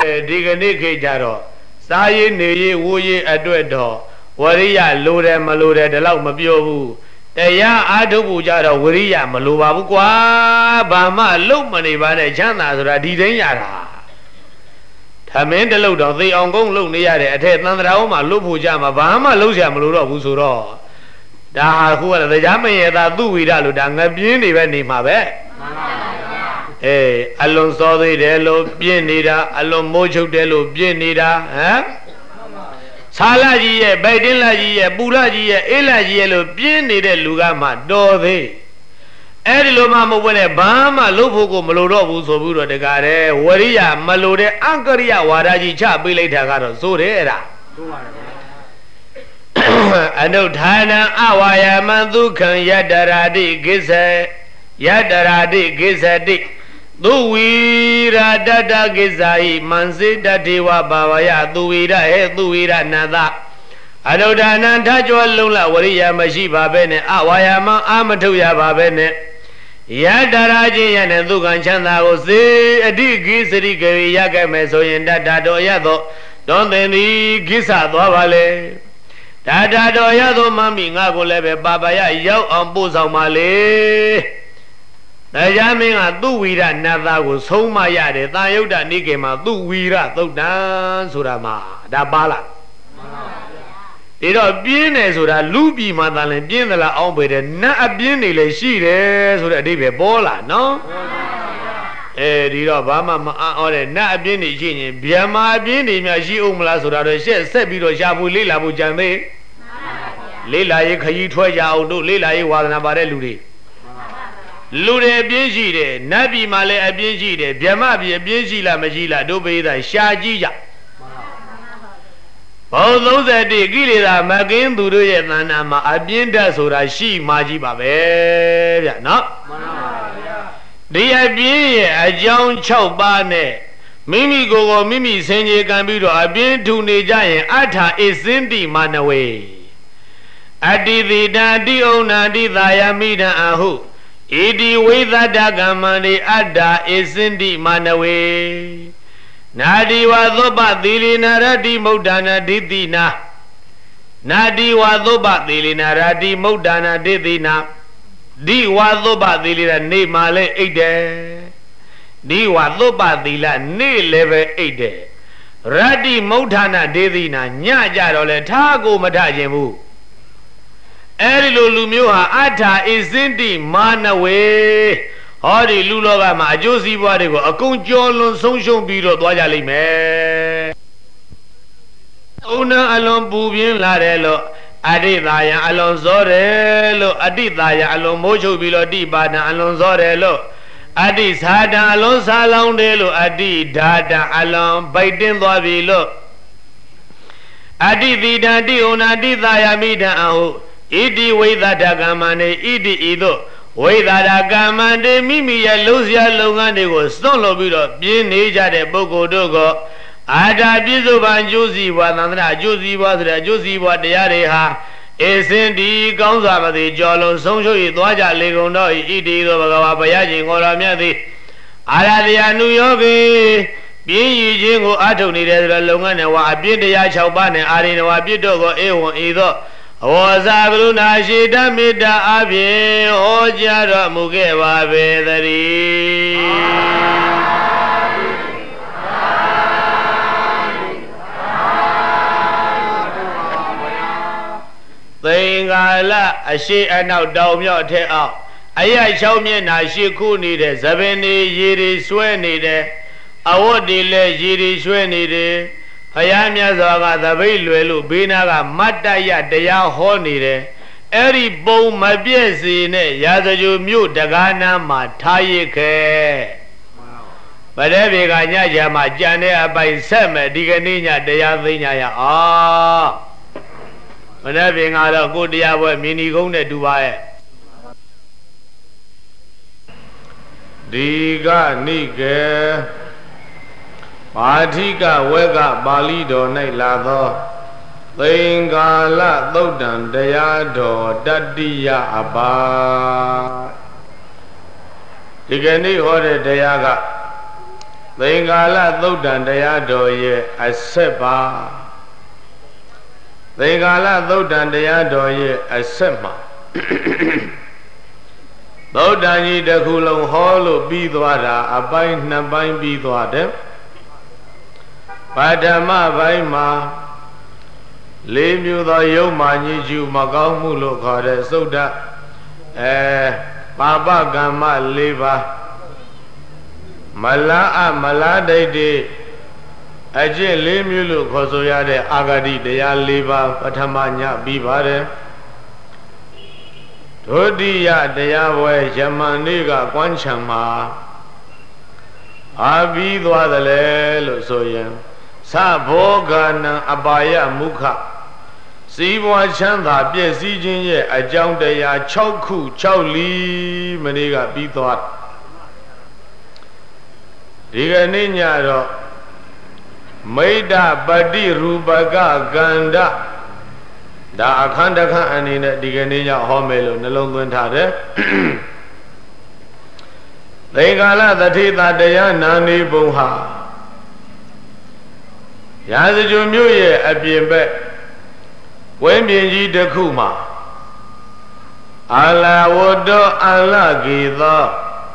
ဒီကနေ့ခေတ်ကြတော့စားရည်နေရည်ဝူရည်အတွက်တော့ဝရိယလိုတယ်မလိုတယ်ဒီလောက်မပြောဘူးတရားအားထုတ်ဖို့ကြတော့ဝရိယမလိုပါဘူးကွာဘာမှလုံမနေပါနဲ့ချမ်းသာဆိုတာဒီတိုင်းရတာသမင်းတလို့တော့သေအောင်ကုန်းလုံနေရတဲ့အထက်သံဃာအောင်မှလွတ်ဖို့ကြမှာဘာမှလုံเสียမလို့တော့ဘူးဆိုတော့ဒါဟာခုကလည်းတရားမရတာသူ့ဝိရလို့ဒါငပြင်းနေပဲနေမှာပဲမှန်ပါဗျာအလွန်စောသေးတယ်လို့ပြင်းနေတာအလွန်မိုးချုပ်တယ်လို့ပြင်းနေတာဟမ်ဆာလကြီးရဲ့ဗိုက်တင်းလကြီးရဲ့ပူလကြီးရဲ့အေးလကြီးရဲ့လို့ပြင်းနေတဲ့လူကမှတော်သေးအဲ့ဒီလိုမှမဟုတ်ဘဲနဲ့ဘာမှလုပ်ဖို့ကိုမလိုတော့ဘူးဆိုပြီးတော့တကားတယ်ဝရိယမလိုတဲ့အကရိယဝါဒကြီးချပေးလိုက်တာကတော့စိုးတယ်အဲ့ဒါစိုးပါဗျာအနုဌာနံအဝါယမံဒုက္ခံယတရာတိကိစ္စယတရာတိကိစ္စတိသူဝီရာတတကိစ္စဟိမန်စေတတေဝဘာဝယသူဝီရဟေသူဝီရနန္တအနုဌာနံထကြွလုံးလဝရိယမရှိပါပဲနဲ့အဝါယမံအာမထုတ်ရပါပဲနဲ့ယတရာချင်းရနဲ့သူကံချမ်းသာကိုစေအဓိကိစရိကေရခဲ့မယ်ဆိုရင်တတတော်ရသောတွန်သင်သည်ကိစ္စသွားပါလေဒါတတော်ရသောမမီငါကိုလည်းပဲပါပါရရောက်အောင်ပို့ဆောင်ပါလေတရားမင်းကသူ့ဝီရနတ်သားကိုဆုံးမရတယ်တာယုတ်တနိကေမှာသူ့ဝီရသုတ်တံဆိုတာမှာဒါပါလားမှန်ပါဗျာဒီတော့ပြင်းတယ်ဆိုတာလူပြည်မှာသာလဲပြင်းသလားအောင်ပေတယ်နတ်အပြင်းနေလည်းရှိတယ်ဆိုတဲ့အဓိပ္ပာယ်ပေါ်လာနော်မှန်ပါဗျာဒီတော့ဘာမှမအံ့ဩတဲ့နတ်အပြင်းနေရှိရင်ဗျမအပြင်းနေများရှိအောင်မလားဆိုတာတော့ရှက်ဆက်ပြီးတော့ရှားဖို့လေးလာဖို့ကြံသေးမှန်ပါဗျာလေးလာရေးခရီးထွက်ကြအောင်တို့လေးလာရေးဝါသနာပါတဲ့လူတွေလူတွေအပြင်းရှိတယ်နတ်ပြည်မှာလည်းအပြင်းရှိတယ်ဗျမပြည်အပြင်းရှိလားမရှိလားတို့ပိသာရှားကြည့်ကြဘော31ကိလေသာမကင်းသူတို့ရဲ့သဏ္ဍာန်မှာအပြင်းတက်ဆိုတာရှိမှကြီးပါပဲဗျနော်မှန်ပါဗျာဒီအပြင်းရဲ့အကြောင်း6ပါးနဲ့မိမိကိုယ်ကိုမိမိစင်ကြေကံပြီးတော့အပြင်းထူနေကြရင်အထာဣစင်းတိမနဝေအတ္တိတိတံအတိဩနာတိသာယမိတံအဟုဣတိဝိသတ္တကမ္မန္တိအတ္တဣစင်းတိမနဝေနာတိဝသုပ္ပသီလိနာရတိမုဒ္ဒနာဒိတိနာနာတိဝသုပ္ပသီလိနာရတိမုဒ္ဒနာဒိတိနာဒီဝသုပ္ပသီလိနာနေမှာလဲအိတ်တယ်ဒီဝသုပ္ပသီလနေလည်းပဲအိတ်တယ်ရတ္တိမုဒ္ဒနာဒိတိနာညကြတော့လဲထားကိုမထခြင်းဘူးအဲ့ဒီလိုလူမျိုးဟာအထာဣစင်းတိမာနဝေဟောဒီလူလောကမှာအကျိုးစီးပွားတွေကိုအကုန်ကျော်လွန်ဆုံးရှုံးပြီးတော့သွားကြလိမ့်မယ်။ဥနာအလွန်ပူပြင်းလာတယ်လို့အဋ္ဌိသာယအလွန်စောတယ်လို့အဋ္ဌိသာယအလွန်မိုးချုပ်ပြီးတော့တိပါဒံအလွန်စောတယ်လို့အဋ္ဌိသာဒံအလွန်စားလောင်းတယ်လို့အဋ္ဌိဓာတံအလွန်ဗိုက်တင်းသွားပြီလို့အဋ္ဌိတိတံတိဩနာတိသာယမိတံအဟုဣတိဝိသတ္တကမ္မန္တေဣတိဤသို့ဝိသတ္တကမ္မန္တေမိမိရဲ့လှုပ်ရှားလုပ်ငန်းတွေကိုစွန့်လို့ပြီးတော့ပြင်းနေကြတဲ့ပုဂ္ဂိုလ်တို့ကအာတာပြစ္ဆုတ်ပံကျိုးစီဘွာသန္တရာကျိုးစီဘွာဆိုတဲ့အကျိုးစီဘွာတရားတွေဟာဧစင်ဒီကောင်းစွာမသိကြော်လုံးဆုံးရှုပ်၍သွားကြလေကုန်တော့ဣတိသောဘဂဝါဘုရားရှင်ကိုယ်တော်မြတ်သည်အာရတရားနုယောဂီပြင်းရည်ခြင်းကိုအထုတ်နေတဲ့ဆိုတဲ့လုပ်ငန်းနဲ့ဝါအပြည့်တရား6ပါးနဲ့အာရိနဝပြည့်တော့ကိုဧဝံဤသောအဝဇာကရုဏာရှိတမေတ္တာအဖြင့်ဟောကြားတော်မူခဲ့ပါပေသတည်းသင်္ကာလအရှိအနောက်တောင်မြောက်ထဲအောင်အရ6မျက်နှာရှိခုနေတဲ့သပင်တွေရေတွေဆွဲနေတယ်အဝတ်တွေလည်းရေတွေဆွဲနေတယ်ဘုရားမြတ်စွာကသပိတ်လွယ်လို့ဘေးနာကမတ်တရတရားဟောနေတယ်အဲ့ဒီပုံမပြည့်စေနဲ့ရာဇဂိုမြို့တကားနာမှာထားရခဲ့ဗဒဘေကညကြမှာကြံတဲ့အပိုင်ဆက်မယ်ဒီကနေ့ညတရားသိညာရအောင်ဗဒဘေကတော့ကိုတရားပွဲမီနီကုန်းနဲ့တူပါရဲ့ဒီကနိကေပါဠိကဝက်ကပါဠိတော်၌လာသောသင်္ကာလသုတ်တံတရားတော်တတိယအပါဒီကနေ့ဟောတဲ့တရားကသင်္ကာလသုတ်တံတရားတော်ရဲ့အဆက်ပါသင်္ကာလသုတ်တံတရားတော်ရဲ့အဆက်မှာသုတ်တံကြီးတစ်ခုလုံးဟောလို့ပြီးသွားတာအပိုင်းနှစ်ပိုင်းပြီးသွားတယ်ပါဓမ္မပိုင်းမှာလေးမျိုးသောယုံမာညစ်ကျူမကောင်းမှုလို့ခေါ်တဲ့သုတ်တပါပကမ္မ၄ပါးမလားမလားဒိဋ္ဌိအကျင့်၄မျိုးလို့ခေါ်ဆိုရတဲ့အာဂတိတရား၄ပါးပထမညပြီးပါတယ်ဒုတိယတရားပွဲယမန်နေ့ကကွမ်းချံမှာအာပြီးသွားတယ်လေလို့ဆိုရင်သဘောဂနံအပါယမုခစီးပွားချမ်းသာပြည့်စည်ခြင်းရဲ့အကြောင်းတရား6ခု6လီမနေ့ကပြီးသွားဒီကနေ့ညတော့မိဒ္ဒပတိရူပကကန္ဓဒါအခန္ဓခန့်အနေနဲ့ဒီကနေ့ညဟောမယ်လို့နှလုံးသွင်းထားတယ်သင်္ကာလသတိတာတရားနာနေပုံဟာရာဇဂြိုလ်မြို့ရဲ့အပြင်ဘက်ဝင်းပြင်ကြီးတစ်ခုမှာအာလာဝတ္တအာလဂေသော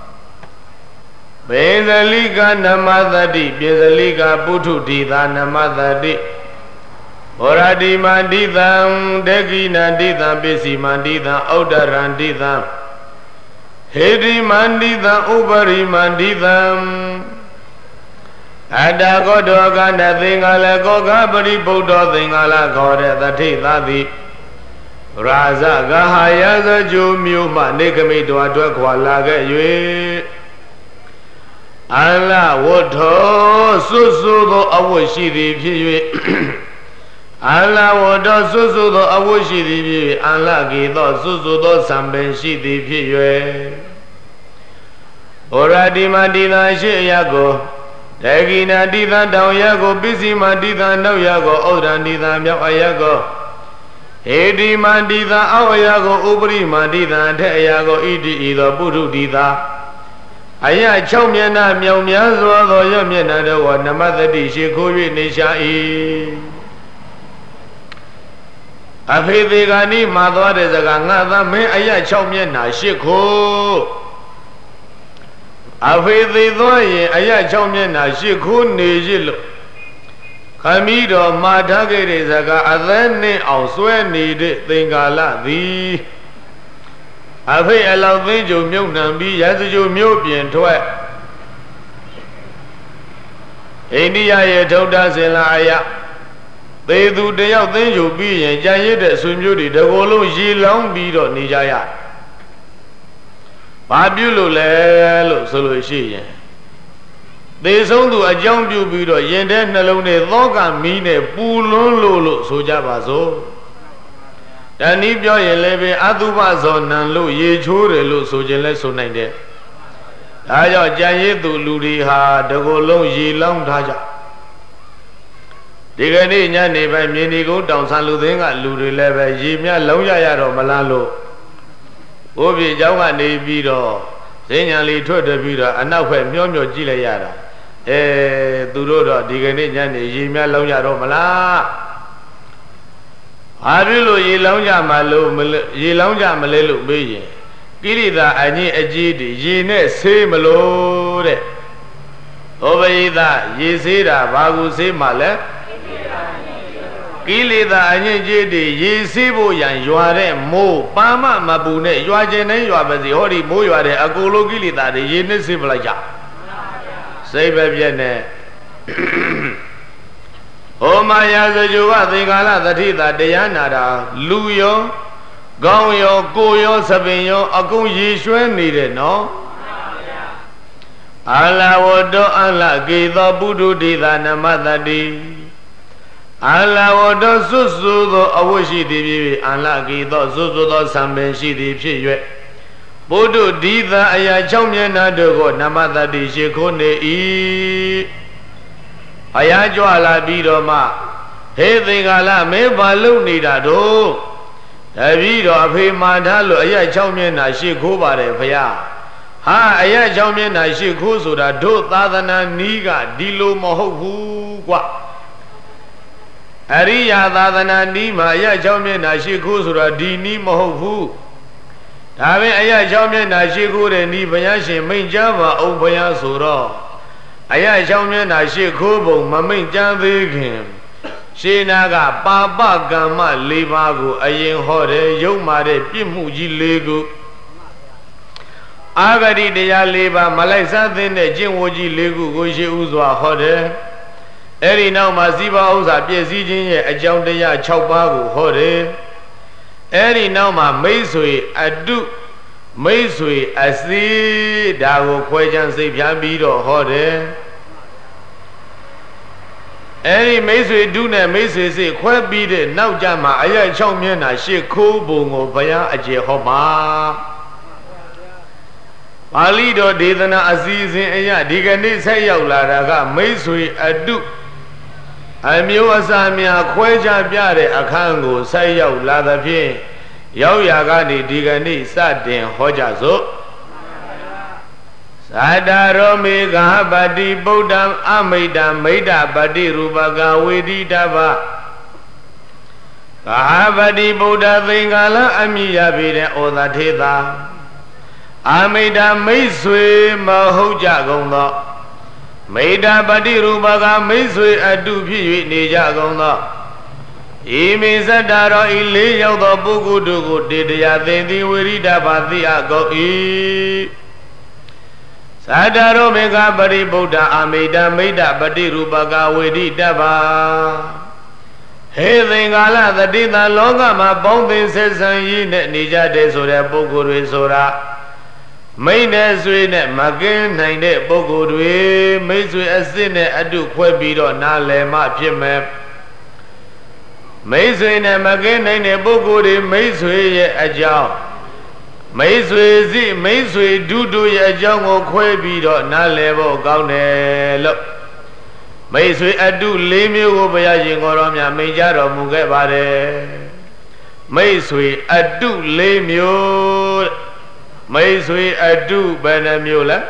ဘေဇလိကနမသတိပြေဇလိကပုထုတိသာနမသတိဘောရတိမန္တိသံဒေကိနန္တိသံပိစီမန္တိသံဩဒ္ဒရန္တိသံဟေတိမန္တိသံဥပရိမန္တိသံအတ္တကောတောကနသင်္ကာလကောကပရိဗုဒ္ဓသင်္ကာလခေါ်တဲ့တထိသတိရာဇဂဟာယဇကြိုမြို့မှနေကမိတော်အတွက်ခွာလာခဲ့၍အလဝတ္ထောစွတ်စွသောအဝတ်ရှိသည်ဖြစ်၍အလဝတ္ထောစွတ်စွသောအဝတ်ရှိသည်ဖြစ်၍အလကေသောစွတ်စွသောသံပင်ရှိသည်ဖြစ်၍ဩရတိမတိသာရှိအရာကိုဒေဂိနာတိသာတောင်ရကိုပစ္စည်းမတိသာနောက်ရကိုဩဒန္တိသာမြောက်အရာကိုဟေတိမတိသာအောက်အရာကိုဥပရိမတိသာအထက်အရာကိုဣတိဤသောပုထုတိသာအရာ6မျက်နှာမြောင်များစွာသောရမျက်နှာတော်ကိုနမတတိရှိခိုး၍နေရှာ၏အဖေသေးကနိမှာသွားတဲ့စကားငါသားမင်းအရာ6မျက်နှာရှိခိုးအဖေသေးသွားရင်အရာ6မျက်နှာရှိခိုးနေရလို့ခမည်းတော်မှာထားခဲ့တဲ့စကားအသက်နှင့်အောင်ဆွဲနေတဲ့သင်္ကာလသည်အဖေအလောက်သိန်းကျုံမြုပ်နှံပြီးရသကျုံမြို့ပြင်ထွက်အိန္ဒိယရဲ့ထုဒ္ဒဆင်လာအယသေသူတယောက်သိန်းကျုံပြီးရင်ကြာရစ်တဲ့ဆွေမျိုးတွေတကိုယ်လုံးရေလောင်းပြီးတော့နေကြရဘာပြုလို့လဲလို့ဆိုလို့ရှိရင်သေဆုံးသူအကြောင်းပြုပြီးတော့ရင်ထဲနှလုံးထဲသောကမီးနဲ့ပူလွန်းလို့ဆိုကြပါစို့တဏီပြောရင်လည်းပဲအတုပဇောနံလို့ရေချိုးတယ်လို့ဆိုခြင်းလဲဆိုနိုင်တယ်ဒါကြောင့်ကြံရည်သူလူတွေဟာတကိုယ်လုံးရေလောင်းထားကြဒီကနေ့ညနေပိုင်းမြင်းဒီကုန်းတောင်ဆန်လူသင်းကလူတွေလည်းပဲရေမြလောင်းရတော့မလားလို့ဘိုးပြေเจ้าကနေပြီးတော့ဈဉ္ညာလေးထွက်တယ်ပြီးတော့အနောက်ဘက်မျောကြည့်လိုက်ရတာသူတို့တော့ဒီကနေ့ညနေရေမြလောင်းရတော့မလားဘာဖြစ်လို့ရေလောင်းကြမလို့ရေလောင်းကြမလဲလို့မေးရင်ကိရိတာအညစ်အကြေးတွေရေနဲ့ဆေးမလို့တဲ့ဟောပရိသရေဆေးတာဘာကိုဆေးမှလဲကိလေသာအညစ်အကြေးတွေရေဆေးဖို့ရန်ရွာတဲ့မိုးပါမမပူနဲ့ရွာခြင်းတိုင်းရွာပါစေဟောဒီမိုးရွာတဲ့အကုန်လုံးကိလေသာတွေရေနဲ့ဆေးပလိုက်ကြစိတ်ပဲပြည့်နဲ့ဟောမာယာဇဂြိုလ်ကသင်္ကာလသတိတာတရားနာတာလူရောကောင်းရောကိုရောသပင်ရောအကုန်ရေရွှဲနေတယ်နော်အာလဝတ္တအလကေသောပုထုတိသာနမတတိအာလဝတ္တစွတ်စွသောအဝတ်ရှိသည်ဖြစ်၍အာလကေသောစွတ်စွသောသံပင်ရှိသည်ဖြစ်၍ပုထုတိသာအရာ6မျက်နှာတို့ကိုနမတတိရှိခိုးနေ၏အရာကြွလာပြီးတော့မှဟေသင်္ကာလမင်းဘာလုပ်နေတာတို့တပည့်တော်အဖေမာထားလို့အရာ6မျက်နှာရှိခိုးပါတယ်ဖရာဟာအရာကြောင့်မျက်နှာရှိခိုးဆိုတာတို့သာသနာနီးကဒီလိုမဟုတ်ဘူးကွအရိယာသာသနာနီးမှာအရာကြောင့်မျက်နှာရှိခိုးဆိုတာဒီနီးမဟုတ်ဘူးဒါပင်အရာကြောင့်မျက်နှာရှိခိုးတဲ့နီးဘုရားရှင်မိန့်ကြားပါအောင်ဘုရားဆိုတော့အရာကြောင့်မျက်နှာရှိခိုးပုံမမိန့်ကြားသေးခင်ရှင်းနာကပါပကမ္မ၄ပါးကိုအရင်ဟောတယ်ရုပ်မာတဲ့ပြစ်မှုကြီး၄ခုအာဂတိတရား၄ပါးမလိုက်စားသင့်တဲ့ကျင့်ဝတ်ကြီး၄ခုကိုရှေးဥစွာဟောတယ်အဲ့ဒီနောက်မှာစီးပွားဥစ္စာပြည့်စည်ခြင်းရဲ့အကြောင်းတရား၆ပါးကိုဟောတယ်အဲ့ဒီနောက်မှာမိတ်ဆွေအတုမိတ်ဆွေအစီဒါကိုခွဲခြမ်းစိတ်ဖြားပြီးတော့ဟောတယ်အဲ့ဒီမိတ်ဆွေတုနဲ့မိတ်ဆွေစိတ်ခွဲပြီးတဲ့နောက်ကြမှာအရာ၆မျက်နှာရှစ်ခိုးပုံကိုဘုရားအကျေဟောပါပါဠိတော်ဒေသနာအစီအစဉ်အရဒီကနေ့ဆက်ရောက်လာတာကမိတ်ဆွေအတုအမျိုးအစားများခွဲခြားပြတဲ့အခန်းကိုဆက်ရောက်လာသဖြင့်ရောက်ရာကနေဒီကနေ့စတင်ဟောကြစို့သာတာရောမေဃပတိဗုဒ္ဓံအမိတံမိတ္တပတိရူပကဝေဒိတဗဂဟပတိဗုဒ္ဓသင်္ကာလအမိယပေတဲ့ဩသထေသာအမိတမိတ်ဆွေမဟုတ်ကြကုန်သောမိတ္တပတိရူပကမိတ်ဆွေအတုဖြစ်၍နေကြကုန်သောဤမိဇတ္တရောဤလေးရောက်သောပုဂ္ဂိုလ်တို့ကိုတေတရားသင်သည်ဝိရိဒဘာသိအကုန်၏သတ္တရောမေဃပရိဗုဒ္ဓအမိတမိတ္တပတိရူပကဝေဒိတဘာဟေသင်္ကာလသတိတလောကမှာပေါင်းသင်ဆက်ဆံရေးနဲ့နေကြတဲ့ဆိုတဲ့ပုဂ္ဂိုလ်တွေဆိုတာမိတ်နဲ့ဆွေနဲ့မကင်းနိုင်တဲ့ပုဂ္ဂိုလ်တွေမိတ်ဆွေအစစ်နဲ့အတုခွဲပြီးတော့နားလည်မှဖြစ်မယ်မိတ်ဆွေနဲ့မကင်းနိုင်တဲ့ပုဂ္ဂိုလ်တွေမိတ်ဆွေရဲ့အကြောင်းမိတ်ဆွေစီမိတ်ဆွေဒုတို့ရဲ့အကြောင်းကိုခွဲပြီးတော့နားလည်ဖို့ကောင်းတယ်လို့မိတ်ဆွေအတု၄မျိုးကိုဘုရားရှင်ကိုရောမြတ်မိန့်ကြားတော်မူခဲ့ပါတယ်မိတ်ဆွေအတု၄မျိုးမိတ်ဆွေအတုဘယ်နှမျိုးလဲ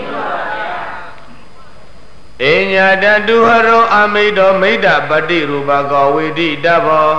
အညာတတုဟရောအမိတောမိတ္တပတိရူပကောဝေဒိတဘော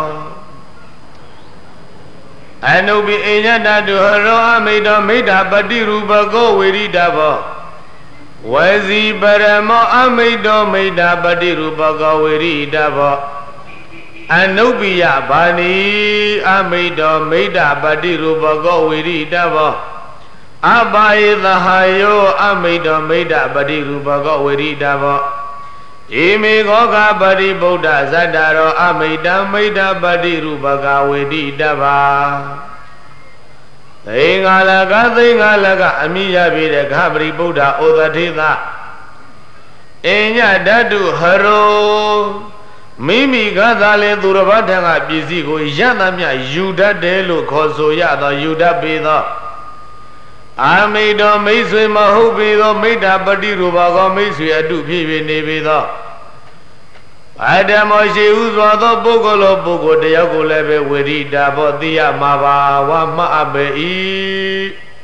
အနုပိအညာတတုဟရောအမိတောမိတ္တပတိရူပကောဝေဒိတဘောဝစီပရမောအမိတောမိတ္တပတိရူပကောဝေဒိတဘောအနုပိယဘာနိအမိတောမိတ္တပတိရူပကောဝေဒိတဘောအဘာယေသဟာယောအမိတောမိတ္တပတိရူပကောဝေဒိတဘောဣမေခောကပတိဗုဒ္ဓဇတ္တရောအမိတံမိတ္တပတိရူပကဝေဒိတဘာသင်္ဃာလကအမိယပြီတဲ့ခပတိဗုဒ္ဓဩသထေသအညဓတ္တုဟရောမိမိကသာလေသူတော်ဘာထံကပစ္စည်းကိုရသမျှယူတတ်တယ်လို့ခေါ်ဆိုရသောယူတတ်ပေသောအာမိတောမိတ်ဆွေမဟုတ်ပေသောမိတ္တပတိရူပကောမိတ်ဆွေအတုဖြစ်၍နေပေသောအတ္တမောရှိဥစွာသောပုဂ္ဂိုလ်တယောက်ကိုလည်းပဲဝိရိဒဘောသိရမှာပါဝါမှအပ်ပေ၏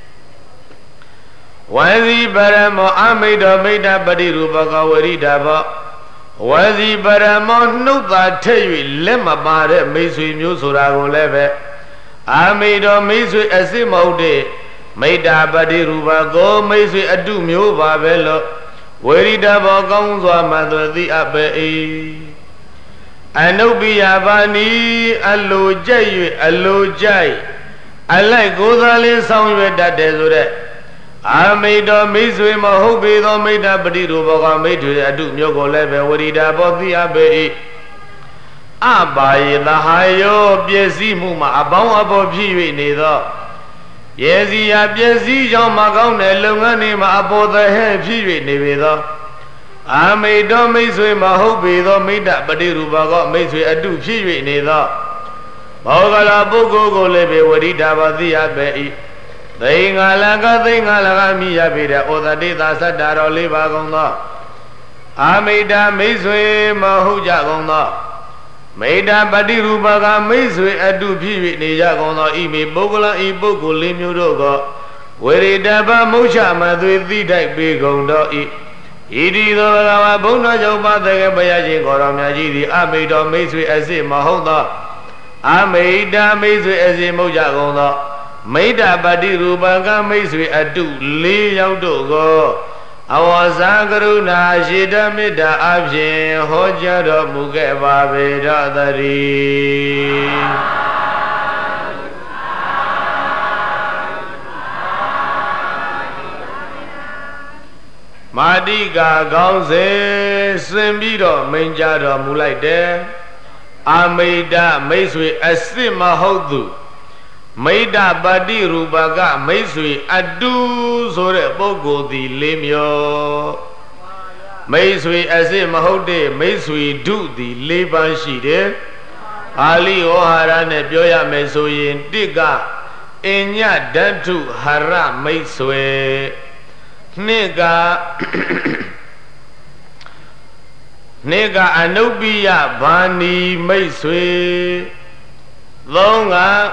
ဝေစီပရမောအမိတောမိတ္တပတိရူပကောဝိရိဒဘောဝေစီပရမောနှုတ်သာထည့်၍လက်မပါတဲ့မိတ်ဆွေမျိုးဆိုတာကိုလည်းပဲအာမိတောမိတ်ဆွေအစစ်မဟုတ်တဲ့မိတ္တပတိရူပကောမိတ်ဆွေအတုမျိုးပါပဲလို့ဝေရိဒဘောကောင်းစွာမှသိအပ်ပေ၏အနုပိယဘာနိအလိုကြိုက်၍အလိုကြိုက်အလိုက်ကိုယ်သာလေးဆောင်ရွက်တတ်တယ်ဆိုတဲ့အာမိတောမိတ်ဆွေမဟုတ်ပေသောမိတ္တပတိရူပကောမိတ်ဆွေအတုမျိုးကိုလည်းပဲဝေရိဒဘောသိအပ်ပေ၏အဘာယေသဟာယောပျက်စီးမှုမှာအပေါင်းအဘောဖြစ်၍နေသောယေစီယာပျက်စီးကြောင့်မကောင်းတဲ့လုပ်ငန်းတွေမှာအပေါ်သဟဲ့ဖြစ်၍နေပေသောအာမိတောမိတ်ဆွေမဟုတ်ပေသောမိတ္တပတိရူပကောမိတ်ဆွေအတုဖြစ်၍နေသောဘောဂလာပုဂ္ဂိုလ်ကိုလည်းပဲဝရိဒဘာသိရပေ၏သင်္ဃာလကမိရပေတဲ့ဩသတိသာသတ္တရော၄ပါးကုန်သောအာမိတမိတ်ဆွေမဟုတ်ကြကုန်သောမိတ္တပတိရူပကမိတ်ဆွေအတုဖြစ်၍နေကြကုန်သောဤမိပုဂ္ဂလဤပုဂ္ဂိုလ်၄မျိုးတို့က Veridaba Mucha Madhuti type big on doi. Idi the Buna Joma the Bayaji Goramaji, the Amido Misri as in Mahoda. Amida Misri as in Mojagonda. Maida Badi Rubaga Misri Adu, Lee Yaudogo. Our Zangaruna, Shida Mida Abjin, Hojado Mugeva Vedadari. Madiga Gauze, Sembido, Menjado Mulaide, Amida Mesui Asima Hodu, Maida Badi Rubaga Mesui Adu Sore Bogo di Lemio, Mesui Asima Hode, Mesui Du di Leban Shide, Ali O'Hara Nebioya Mesoyin Diga, Enya Dantu Hara Mesue. Nega Anubiya Bani Maiswe Longa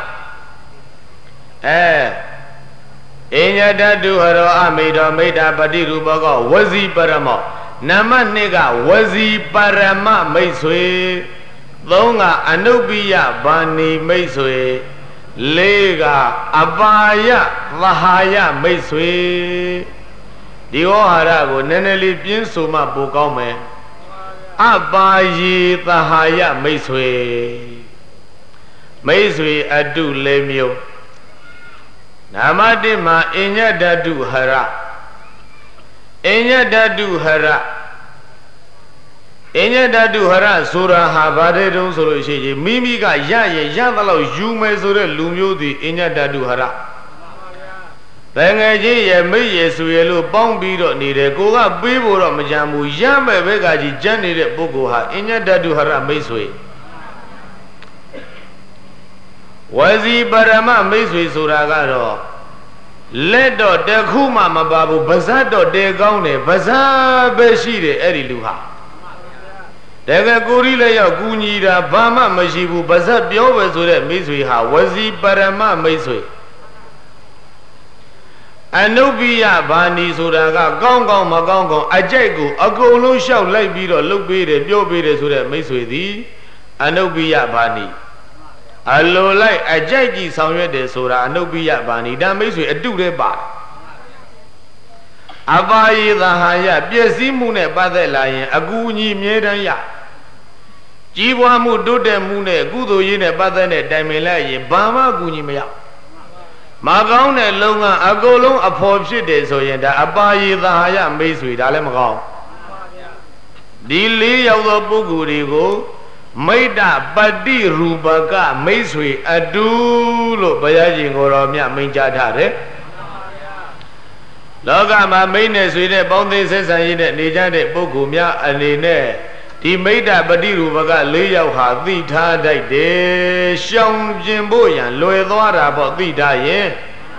Enya Dadu Haro Amida Meda Badi Rubaga Wazi Parama Nama Nega Wazi Parama Maiswe Longa Anubiya Bani Maiswe Lega Abaya Vahaya Maiswe Dio Harago Neneli Pin Suma Bukome Abayi Tahaya Maiswe Adu Lemio Namadima Enya Dadu Hara Enya Dadu Hara Sura Habade Don Solo Shiji Mimiga Yaye Yavalo Yume Sura Lumio di Enya Dadu Hara Bengaji Yami Yesuelu Bombido Nide Goga Biburo Majamu Yame Vegaji Janide Bogoha Enya Dadu Hara Maiswe Wazi Barama Maiswe Suragaro Ledo Dekuma Mababu Bazado De Gaune Baza Beshide Eri Luha Dega Gorile Yagunira Bama Majibu Baza Biowe Sure Maiswe Ha Wazi Barama Maiswe Anubiya Bani Suraga Gong Gong Magongo Ajago Agolo Shao Light Biro Look Bede Bio Bede Sura Maiswedi Anubiya Bani Allo Light Ajagi Sounded de Sura Anubiya Bani Da Maiswe Adu de Ba Abayi the Haya Biesi Mune Bade Lion Aguni Miedanya Jiwa Mudude Mune Gudo Yine Badane Damelaye Bama Guni Maya Magong ne Longa Agolong a Popsi de Soyenda Abayi the Haya Maiswe Dalemagong Dili Yaudo Bugurigo Maida Badi Rubaga Maiswe Adulo Bayaji Goromia Minjatare Loga Ma Maine Swede Bondi Sesan Nijane Bugumia Aline Di Maida Badi Rubaga Leo Ha Vita Dide Shong Jimboyan Loedora Botida Ye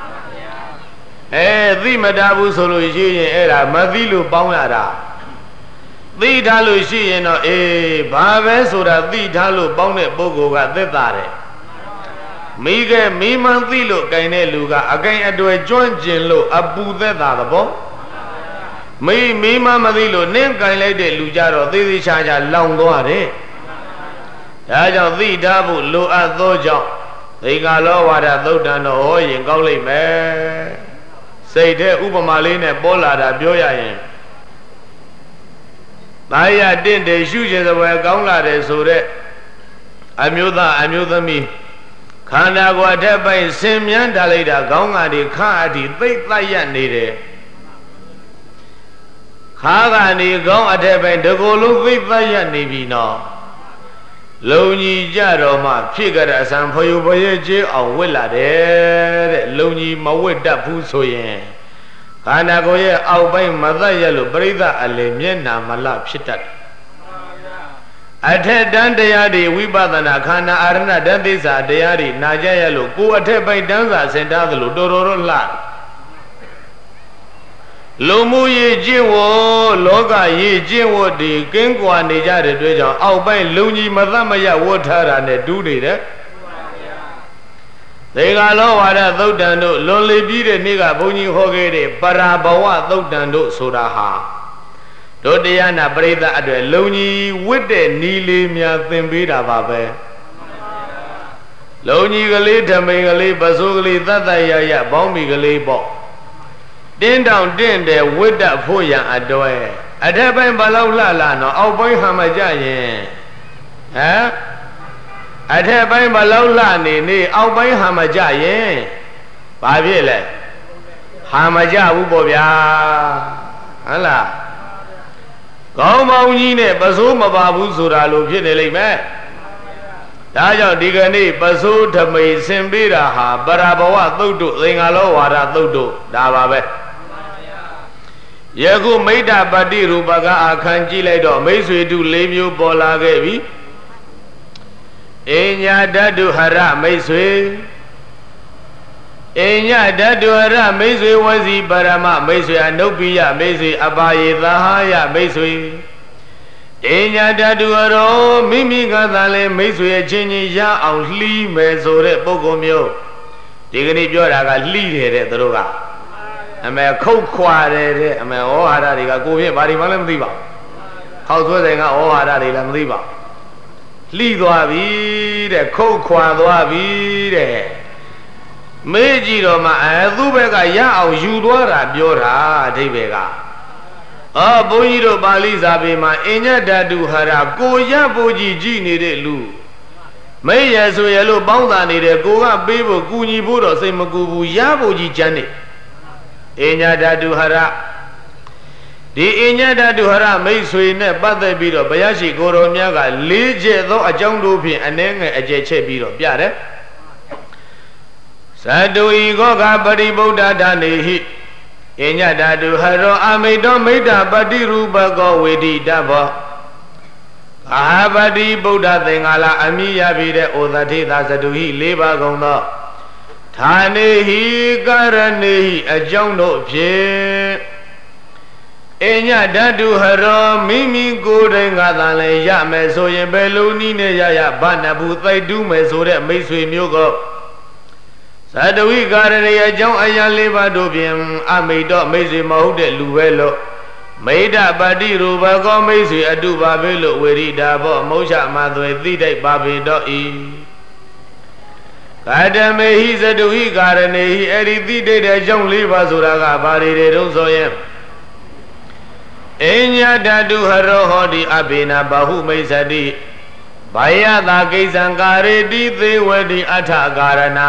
the Madabu Solution era Madilu Baunara the Dalushi no Bave Sura the Dalu Bone Bogoga the Dare Mige Miman Dilo Gaine Luga again at a joint Jinlo Abu the Darabo Me Mima Madilo Name Gaile de Lujaro the Chaja Longoare Aja the Dabu Lu Adojo they got low at a low down the oil in Goli me Say de Ubamaline Bola da Bioya Maya did the shoes away Gongla de Sure Amuda me Kana go at by Simian Dalida Gonga de Kadi they Layan needed Kagani Gong at by the Golu with Layan Nivino Loni Jaroma, figure as I'm for you voyage or Willa de Loni Maweda Pusoyen. Kanagoye out by Mother Yellow Brida Alemiana Malap Shitat. At head Dandayadi, Wibadana Kana Arna Dandisa, Dayari, Naja Yellow, go at by Danza, Sendalo, Dororo La Lomu ye Jiwo, Loga ye Jiwo, the Gengua Nijade Dweja, out by Luni Madamaya water and a duty there. သေကာလောဝါဒသုတ်တန်တို့လွန်လေပြီးတဲ့နေ့ကဘုန်းကြီးဟောခဲ့တဲ့ပရာဘဝသုတ်တန်တို့ဆိုတာဟာတို့တရားနာပရိသတ်အတွက်လုံကြီးဝတ်တဲ့နီလေးများသင်ပေးတာပါပဲလုံကြီးကလေးဓမိန်ကလေးပစိုးကလေးသတ်တရရဘောင်းမီကလေးပေါ့တင်းတောင်တင့်တယ်ဝတ်တတ်ဖို့ရန်အတွက်အထက်ပိုင်းဘလောက်လှလာနော်အောက်ပိုင်းဟာမကြရင်ဟမ်အထက်ပိုင်းဘလောက်လှနေအောက်ပိုင်းဟာမကြရင်ဘာဖြစ်လဲဟာမကြဘူးပေါ့ဗျာဟုတ်လားကောင်းမောင်ကြီးနဲ့ပစိုးမပါဘူးဆိုတာလို့ဖြစ်နေလိမ့်မယ်ဒါကြောင့်ဒီကနေ့ပစိုးဓမိန်ဆင်ပေးတာဟာပရာဘဝသုတ်တို့သင်္ဃာလောဝါဒသုတ်တို့ဒါပါပဲယခုမိတ္တပတ္တိရူပကအခန်းကြည့်လိုက်တော့မိတ်ဆွေတု၄မျိုးပေါ်လာခဲ့ပြီအညာဓာတုဟရမိတ်ဆွေအညာဓာတုဟရမိတ်ဆွေဝစီပရမမိတ်ဆွေအနုပ္ပိယမိတ်ဆွေအပါယေသဟာယမိတ်ဆွေအညာဓာတုဟရောမိမိကသာလဲမိတ်ဆွေအချင်းချင်းရအောင်လှီးမယ်ဆိုတဲ့ပုဂ္ဂိုလ်မျိုးဒီကနေ့ပြောတာကလှီးတယ်တဲ့သူတို့ကအမေခုတ်ခွာတယ်တဲ့အမေဩဟာရတွေကကိုဖြင့်ဘာဒီမှလည်းမသိပါဘူးခောက်ဆွဲဆိုင်ကဩဟာရတွေလည်းမသိပါဘူးလှီးသွားပြီတဲ့ခုတ်ခွာသွားပြီတဲ့မေးကြည့်တော့မှသူ့ဘက်ကရအောင်ယူသွားတာပြောတာအဓိပ္ပာယ်ကဘုန်းကြီးတို့ပါဠိစာပေမှာအညဓာတုဟာရကိုရဖို့ကြီးကြည်နေတဲ့လူမေးရဆိုရလို့ပေါင်းတာနေတယ်ကိုကပေးဖို့ကူညီဖို့တော့စိတ်မကူဘူးရဖို့ကြီးကြမ်းနေအညဓာတုဟာရဒီအညဓာတုဟာရမိတ်ဆွေနဲ့ပတ်သက်ပြီးတော့ဘုရားရှိခိုးတော်များက၄ချက်သောအကြောင်းတို့ဖြင့်အနှဲငယ်အကျယ်ချက်ပြီးတော့ပြတယ်သတ္တုဤကောကပရိဗုဒ္ဓဓာနေဟိအညဓာတုဟရောအမိတောမိတ္တပတိရူပကောဝေဒိတဘောအာပတိဗုဒ္ဓသင်္ဃာလအမိရပြီတဲ့ဩသတိသာသတုဟိ၄ပါးကုန်သောဌာနေဟိကာရဏေဟိအကြောင်းတို့ဖြင့်အညဓာတုဟရောမိမိကိုယ်တိုင်ကသာလဲရမယ်ဆိုရင်ဘယ်လိုနည်းနဲ့ရဗနဘူးသိတူးမယ်ဆိုတဲ့မိတ်ဆွေမျိုးကိုသတ္တဝိကာရဏေအကြောင်းအရာ၄ပါးတို့ဖြင့်အမိတောမိတ်ဆွေမဟုတ်တဲ့လူပဲလို့မိဒ္ဓပတိရူပကောမိတ်ဆွေအတုပါပဲလို့ဝေရိတာဘောမௌချမသွေသိတိုက်ပါပေတော့ဤကာတမေဟိသတ္တဝိကာရဏေဟိအဲ့ဒီသိတိုက်တဲ့အကြောင်း၄ပါးဆိုတာကဘာတွေတုံးဆိုရင်အညဓာတုဟရောဟောတိအဘိနာဘာဟုမိစ္ဆတိဘာယတာကိစ္စံကာရေတိသေဝတိအထကာရဏ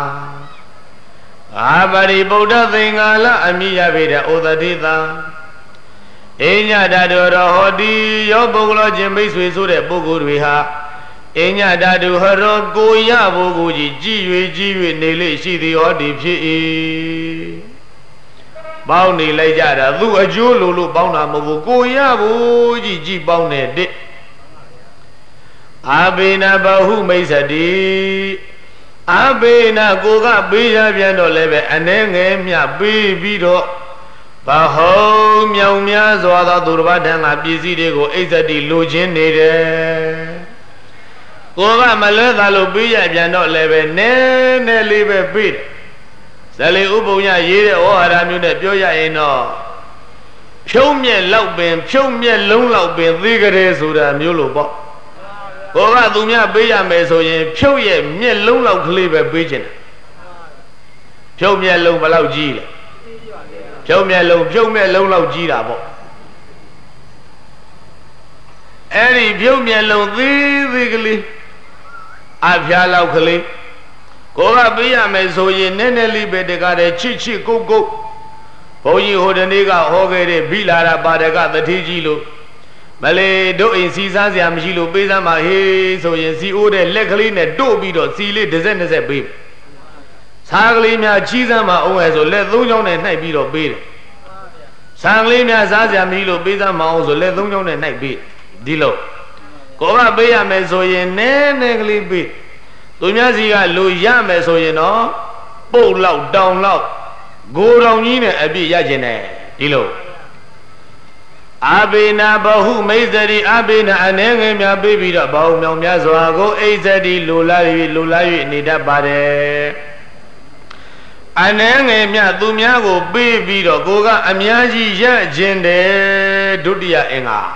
အာပရိဗုဒ္ဓသင်္ဃာလအမိယပေတဲ့ဩသတိသာအညဓာတုရောဟောတိယောပုဂ္ဂလောချင်းမိတ်ဆွေဆိုတဲ့ပုဂ္ဂိုလ်တွေဟာအညဓာတုဟရောကိုရဖို့ကိုကြီးကြည်၍နေလေရှိသည်ဟောတိဖြစ်၏ပေါင်းနေလိုက်ကြတာသူအကျိုးလို့ပေါင်းတာမဟုတ်ဘူးကိုရဖို့ကြီးပေါင်းတဲ့တဲ့အာဘေနဘဟုမိစ္ဆတိအာဘေနကိုကပေးရပြန်တော့လည်းပဲအနှဲငယ်မြပေးပြီးတော့ဘဟုမြောင်များစွာသောသူတစ်ပါးထံကပစ္စည်းတွေကိုအိစ္ဆတိလိုချင်နေတယ်ကိုကမလွဲသာလို့ပေးရပြန်တော့လည်းပဲနည်းနည်းလေးပဲပေးတယ်ဇလေဥပုံရရေးတဲ့ဩဟာရမျိုးနဲ့ပြောရရင်တော့ဖြုံးမြက်လောက်ပင်ဖြုံးမြက်လုံးလောက်ပင်သေကြတယ်ဆိုတာမျိုးလို့ပေါ့ကိုကသူများပေးရမယ်ဆိုရင်ဖြုတ်ရဲ့မြက်လုံးလောက်ကလေးပဲပေးခြင်းတယ်ဖြုတ်မြက်လုံးဘယ်လောက်ကြီးလဲဖြုတ်မြက်လုံးလောက်ကြီးတာပေါ့အဲ့ဒီဖြုတ်မြက်လုံးသေးကလေးအဖျားလောက်ကလေးကိုကပေးရမယ်ဆိုရင်နည်းနည်းလေးပဲတကားတဲ့ချစ်ကုတ်ဘုန်းကြီးဟိုတနေ့ကဟောခဲ့တဲ့ဘိလာရပါဒကတတိကြီးလို့မလေးတို့အိမ်စီစားစရာမရှိလို့ပေးစမ်းပါဟေးဆိုရင်စီအိုးတဲ့လက်ကလေးနဲ့တို့ပြီးတော့စီလေး20ပေးစားကလေးများချီးစမ်းပါအောင်ဟဲ့ဆိုလက်3ချောင်းနဲ့နှိုက်ပြီးတော့ပေးတယ်စားကလေးများစားစရာမရှိလို့ပေးစမ်းမအောင်ဆိုလက်3ချောင်းနဲ့နှိုက်ပေးဒီလိုကိုကပေးရမယ်ဆိုရင်နည်းနည်းကလေးပေးသူများစီကလူရမယ်ဆိုရင်တော့ပုတ်လောက်တောင်လောက်ဂိုတောင်ကြီးနဲ့အပြည့်ရကျင်တယ်ဒီလိုအာဘေနာဘဟုမိစ္ဆတိအာဘေနာအနေငယ်များပေးပြီးတော့ဘောင်းမြောင်များစွာကိုအိစ္ဆတိလိုလား၍နေတတ်ပါတယ် Anenge tu mia go baby do goga amyaji ya jinde dutiya enga.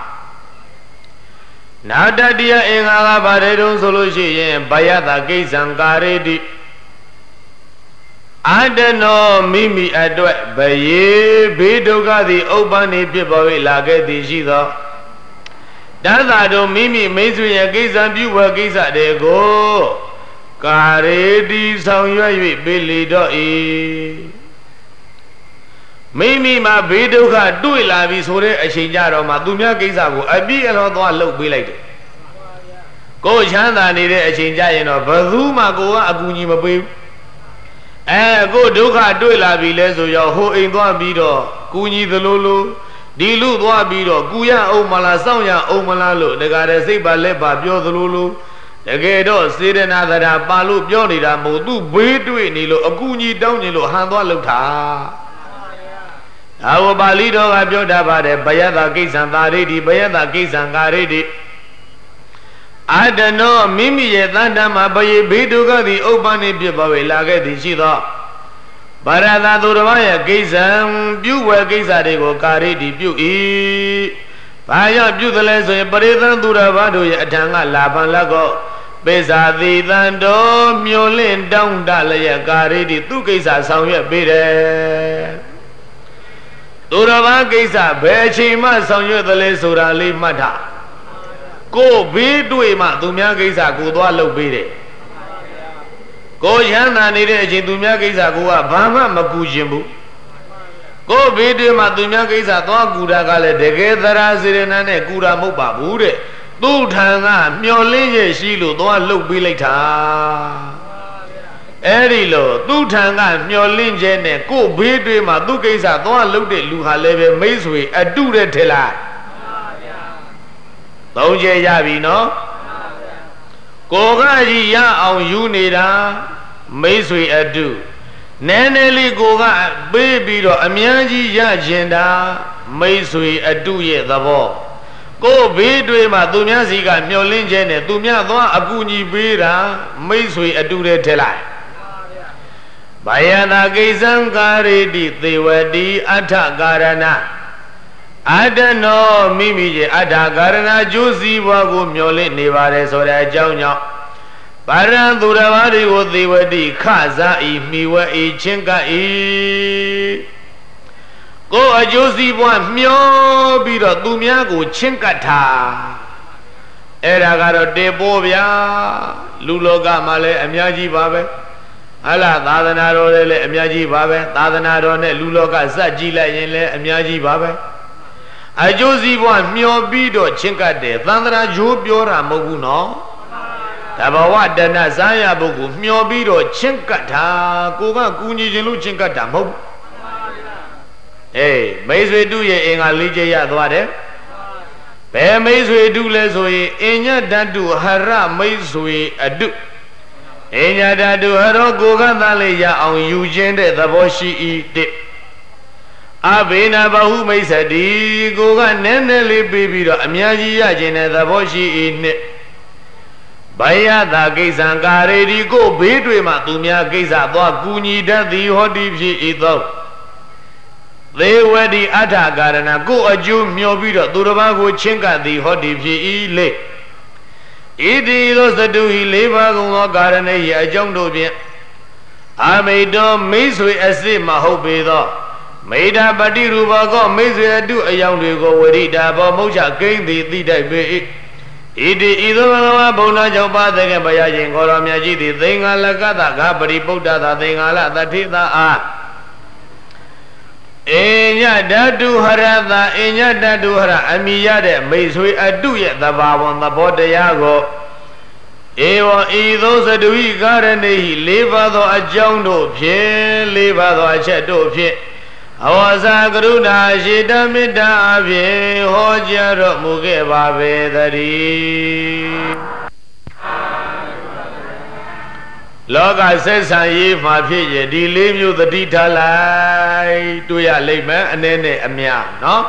Nadadiya enga ga bare don solo shi yin bayata kaisan karedi. Adano mimi adwe baye bedoga di obani pipawe lage di shido. Dada do mimi mesu ya kaisan piwa kaisa dego. Karedi sang yue beli doi. Mimi ma bedoga dui labi sore ashinjaro ma dumya kaisa go abi alo to lok be like. Ko chanda ni de ashinja yin do badu ma ko ga akunyi ma pe. Go dukha dui labi le so yo ho ain twa bi do kunyi thalo lo di lu twa bi do ku ya aum mala saung ya aum mala lo daga de sait ba let ba pyo thalo lo takae do Sedana thara pa lo pyo nida mo tu be twi ni lo akunyi taung nyin lo han twa lok tha. Awo Bali do ga pyo ta ba de bayata kaisan taredi bayata kaisan karedi. Adano mimi ye thanda ma baye bedoga di obani pipawe lage di shido. Barada durwa ya kaisan pyuwe kaisa dego karedi pyu I. Baya pyu thale so ye parithan durwa do ye athanga laban lago. Pesa di thando myolin taung ta laya karedi tu kaisa saung yue pe de. Durwa kaisa be chain ma saung yue thale sora le mat tha. Ko be twi ma tu mya kaisa ko twa lok pe de. Ko yanda ni de achin tu mya kaisa ko ga ba ma ma ku chin bu. Ko be twi ma tu mya kaisa twa ku da ka le takae thara Sedana ne ku ra mot pa bu de. Tu thang ga myolin ye shi lo twa lok pe like tha. Eri lo tu thang ga myolin je ne ko be twi ma tu kaisa twa lok de lu ha le be mai swee atu de the la. Tong je ya bi no. Ko ga ji ya aung yu nida mai swee atu. Nene li ko ga pe pi do amyan ji ya chin da mai swee atu ye thabo. Ko be twi ma tu mya si ga myolin je ne tu mya twa akunyi pe da mai swee atu de the lai. Bayana kaisan karedi tewadi atha karana. Adano mimi je atha karana josi bwa ko myolin ne bare so de ajaung jaung. Paran durwa ri ko tewadi kha sa I miwe I chin ka I. Ko ajosi bwa myo pi do tu mya ko chin kat tha. Era ga do te po bya. Lu loka ma le amya ji ba be. Hala thadana ro le amya ji ba be. Thadana ro ne lu loka sat ji lai yin le amya ji ba be. Ajosi bwa myo pi do chin kat de thandara jo pyo ra mo bu no. Tabawa dana saya bu ko myo pi do chin kat tha ko ga kunyi chin lu chin kat ta mo. Mai swee tu ye enga li je ya thwa de. Be mai swee tu le so ye inya dhatu hara mai swee adu. Inya dhatu haro ko ga tha le ya aung yu chin de thabo shi I de. Abena bahu mai sati ko ga nene le pe pi do amya ji ya chin de thabo shi I ne. Bayata kaisan karedi ko be twi ma tu mya kaisa twa kunyi dat thi hoti phi I tho. Tewadi atha karana ko aju myo pi do durwa ko chin ka thi hoti phi I le. Iti do satu hi le ba gung lo karane hi ajaung do phin amai do mai swee asit ma hout pe tho. Maida pati rupa ko mai swee atu ayaung twe ko warita bo mokcha kain thi thi tai pe I. Iti idho bhagava bhuna chau pa theke baya chin ko ro mya ji thi thingala kata ga pari buddha tha thingala tathi tha a. Inya dhatu hara tha inya dhatu hara ami ya de mai swee atu ye thabawon thabo taya ko. Ewa idho satu hi karane hi le ba tho ajaung do phin le ba tho achet do phin. Awasa karuna shita mitta aphin ho ja ro mu ke ba be thari. Loka set san yi ma phit ye di le myo thati tha lai twi ya lai me ane ne amya no.